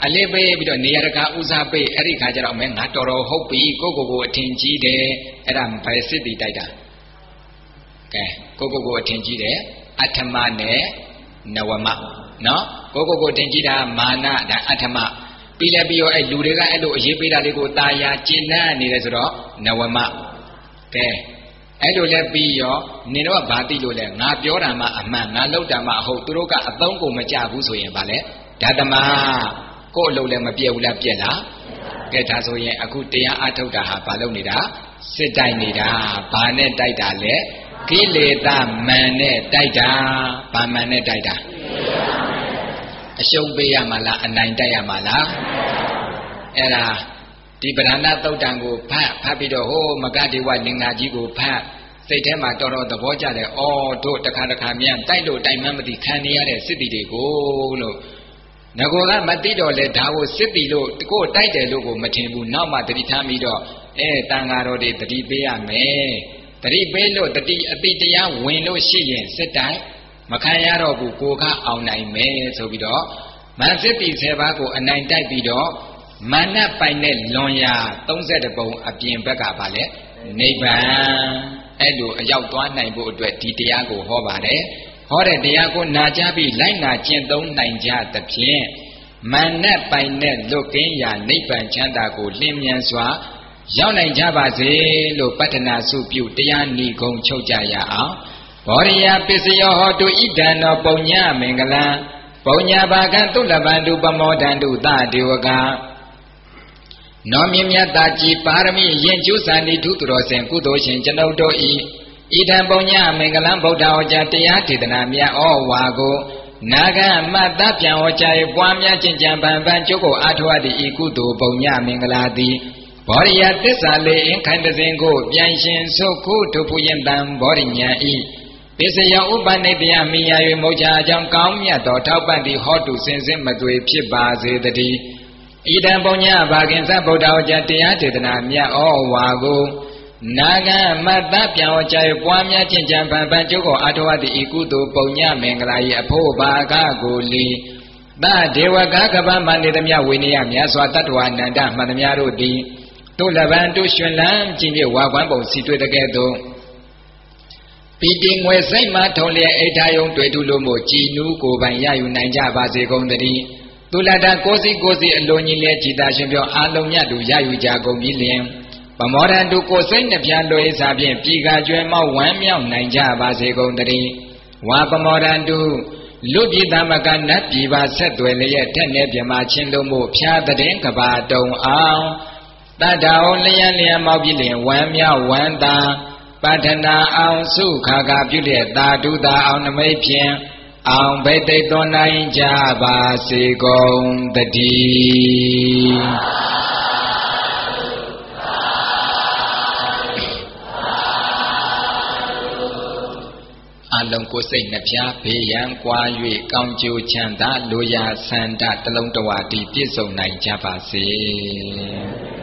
အလေးပေးပြီးတော့နေရာတကာဦးစားပေးအဲ့ဒီခါကျတော့မဲငါတော်တော်ဟုတ်ပြီကိုကိုကိုအထင်ကြီးတယ်အဲ့ဒါဘယ်စစ်တီတိုက်တာကဲကိုကိုကိုအထင်ကြီးတယ်အထမနဲ့နဝမနော်ကိုကိုကိုအထင်ကြီးတာမာနဒါအထမပြီးလဲပြီးရောအဲ့လူတွေကအဲ့လိုအရေးပေးတာလေးကိုတာယာကျင့်နှံ့နေတယ်ဆိုတော့နဝမကဲအဲ့လိုလဲပြီးရောနင်တို့ကဘာသိလို့လဲငါပြောတာမှအမှန်ငါလုပ်တာမှအဟုတ်သူတို့ကအသုံးကိုမကြဘူးဆိုရင်ဗာလဲဓတမကို့အလုပ်လည်းမပြည့်ဘူးလားပြည့်လားကဲဒါဆိုရင်အခုတရားအထုတ်တာဟာဘာလုပ်နေတာစစ်တိုက်နေတာဘာနဲ့တိုက်တာလဲကိလေသာမန်နဲ့တိုက်တာဘာမန်နဲ့တိုက်တာအရှုံးပေးရမှာလားအနိုင်တိုက်ရမှာလားအဲ့ဒါဒီပဓာနာသုတ်တံကိုဖတ်ဖတ်ပြီးတော့ဟိုမဂဒေဝလင်္ကာကြီးကိုဖတ်စိတ်ထဲမှာတော်တော်သဘောကျတယ်အော်တို့တခါတခါမြန်တိုက်လို့တိုင်မှမသိခံနေရတဲ့စစ်တီတွေကိုလို့ငကောကမသိတော့လေဒါကိုစစ်တီလို့ကိုတိုက်တယ်လို့ကိုမထင်ဘူးနောက်မှတတိထားပြီးတော့အဲတန်ဃာတော်တွေတတိပေးရမယ်တတိပေးလို့တတိအတိတရားဝင်လို့ရှိရင်စစ်တိုက်မခံရတော့ဘူးကိုကအောင်နိုင်မယ်ဆိုပြီးတော့မန်စစ်တီဆယ်ပါးကိုအနိုင်တိုက်ပြီးတော့မာနပိုင်တဲ့လွန်ရာသုံးဆယ့်တစ်ပုံအပြင်ဘက်ကပါလေနိဗ္ဗာန်အဲ့လိုအရောက်သွားနိုင်ဖို့အတွက်ဒီတရားကိုဟောပါတယ်ဟောတဲ့တရားကိုနာကြပြီးလိုက်နာကျင့်သုံးနိုင်ကြသဖြင့်မာနပိုင်တဲ့လွတ်ကင်းရာနိဗ္ဗာန်ချမ်းသာကိုလင်းမြန်စွာရောက်နိုင်ကြပါစေလို့ပတ္ထနာစုပြုတရားဏီကုံချုပ်ကြရအောင်ဘောရိယပစ္စယောဟောတုဣဒံသောပုံညမင်္ဂလံပုံညာဘာကံသုလဗန္တုပမောဒန္တုသဒေဝကနောမြင့်မြတ်တာကြည်ပါရမီရင်ကျူးစံဒီထုသူတော်စင်ကုသိုလ်ရှင်ကျွန်ုပ်တို့ဤဣဒံပုံညမင်္ဂလံဗုဒ္ဓဟောကြားတရားဒေသနာမြတ်ဩဝါကိုနာဂမတ္တပြန်ဟောကြား၍ပွားများခြင်းကြံပံပံကျုပ်ကိုအာထောအပ်သည့်ဤကုသိုလ်ပုံညမင်္ဂလာသည်ဘောရိယသစ္စာလေးအင်ခိုင်တစဉ်ကိုပြန်ရှင်ဆုခုထုဖူရင်တံဘောရိညာဤပစ္စယဥပနိတ္တယမိယာ၍မောချာအကြောင်းကောင်းမြတ်သောထောက်ပံ့သည့်ဟောတုစင်စစ်မသွေဖြစ်ပါစေတည်းဣဒံပုံညဘာကင်္စဗုဒ္ဓဟောကြားတရားဒေသနာမြတ်ဩဝါကိုနာဂမတ္တပြန်ဟောကြား၍ပွားများခြင်းကြံပံပံကျုပ်ကိုအာထောအပ်သည့်ဤကုသိုလ်ပုံညမင်္ဂလာ၏အဖို့ဘာကကိုလီသဒေဝကကပ္ပမနေသမျှဝိနည်းမြတ်စွာတတ္တဝအနန္တမှန်သမျှတို့သည်တုလဗံတုရွှင်လန်းကြည်မြဝါကွမ်းပုံစီတွေ့တကဲ့သို့ပီတိငွေစိတ်မှထုံလျက်အိဋ္ဌာယုံတွေ့ထုလို့မို့ကြည်နူးကိုယ်ပိုင်ရယူနိုင်ကြပါစေကုန်သတည်းသူလတ္တကိုစီကိုစီအလိုညီလျက်ကြည်သာရှင်ပြောအာလုံးမြတ်တို့ရယူကြကုန်ပြီလျင်ပမောဒန္တုကိုစိတ်နှပြလွေစာဖြင့်ပြည်ကကျွဲမောက်ဝမ်းမြောက်နိုင်ကြပါစေကုန်သတည်းဝါပမောဒန္တုလူပြည်သမကနတ်ပြည်ပါဆက်သွယ်လျက်ထက်နေပြမချင်းတို့မို့ဖြာတဲ့ကဘာတုံအောင်တတ္တဝလျက်လျက်မောက်ပြီလျင်ဝမ်းမြောက်ဝမ်းသာပတ္ထနာအောင်စုခါခါပြုလျက်သာဓုသာအောင်နမိတ်ဖြင့်အောင်ဘိသိက်သွန်နိုင်ကြပါစေကုန်တည်းအလုံးကိုယ်စိတ်နှပြဘေးရန်ကွာ၍ကောင်းကျိုးချမ်းသာလိုရာဆန္ဒတလုံးတဝါတည်ပြည့်စုံနိုင်ကြပါစေ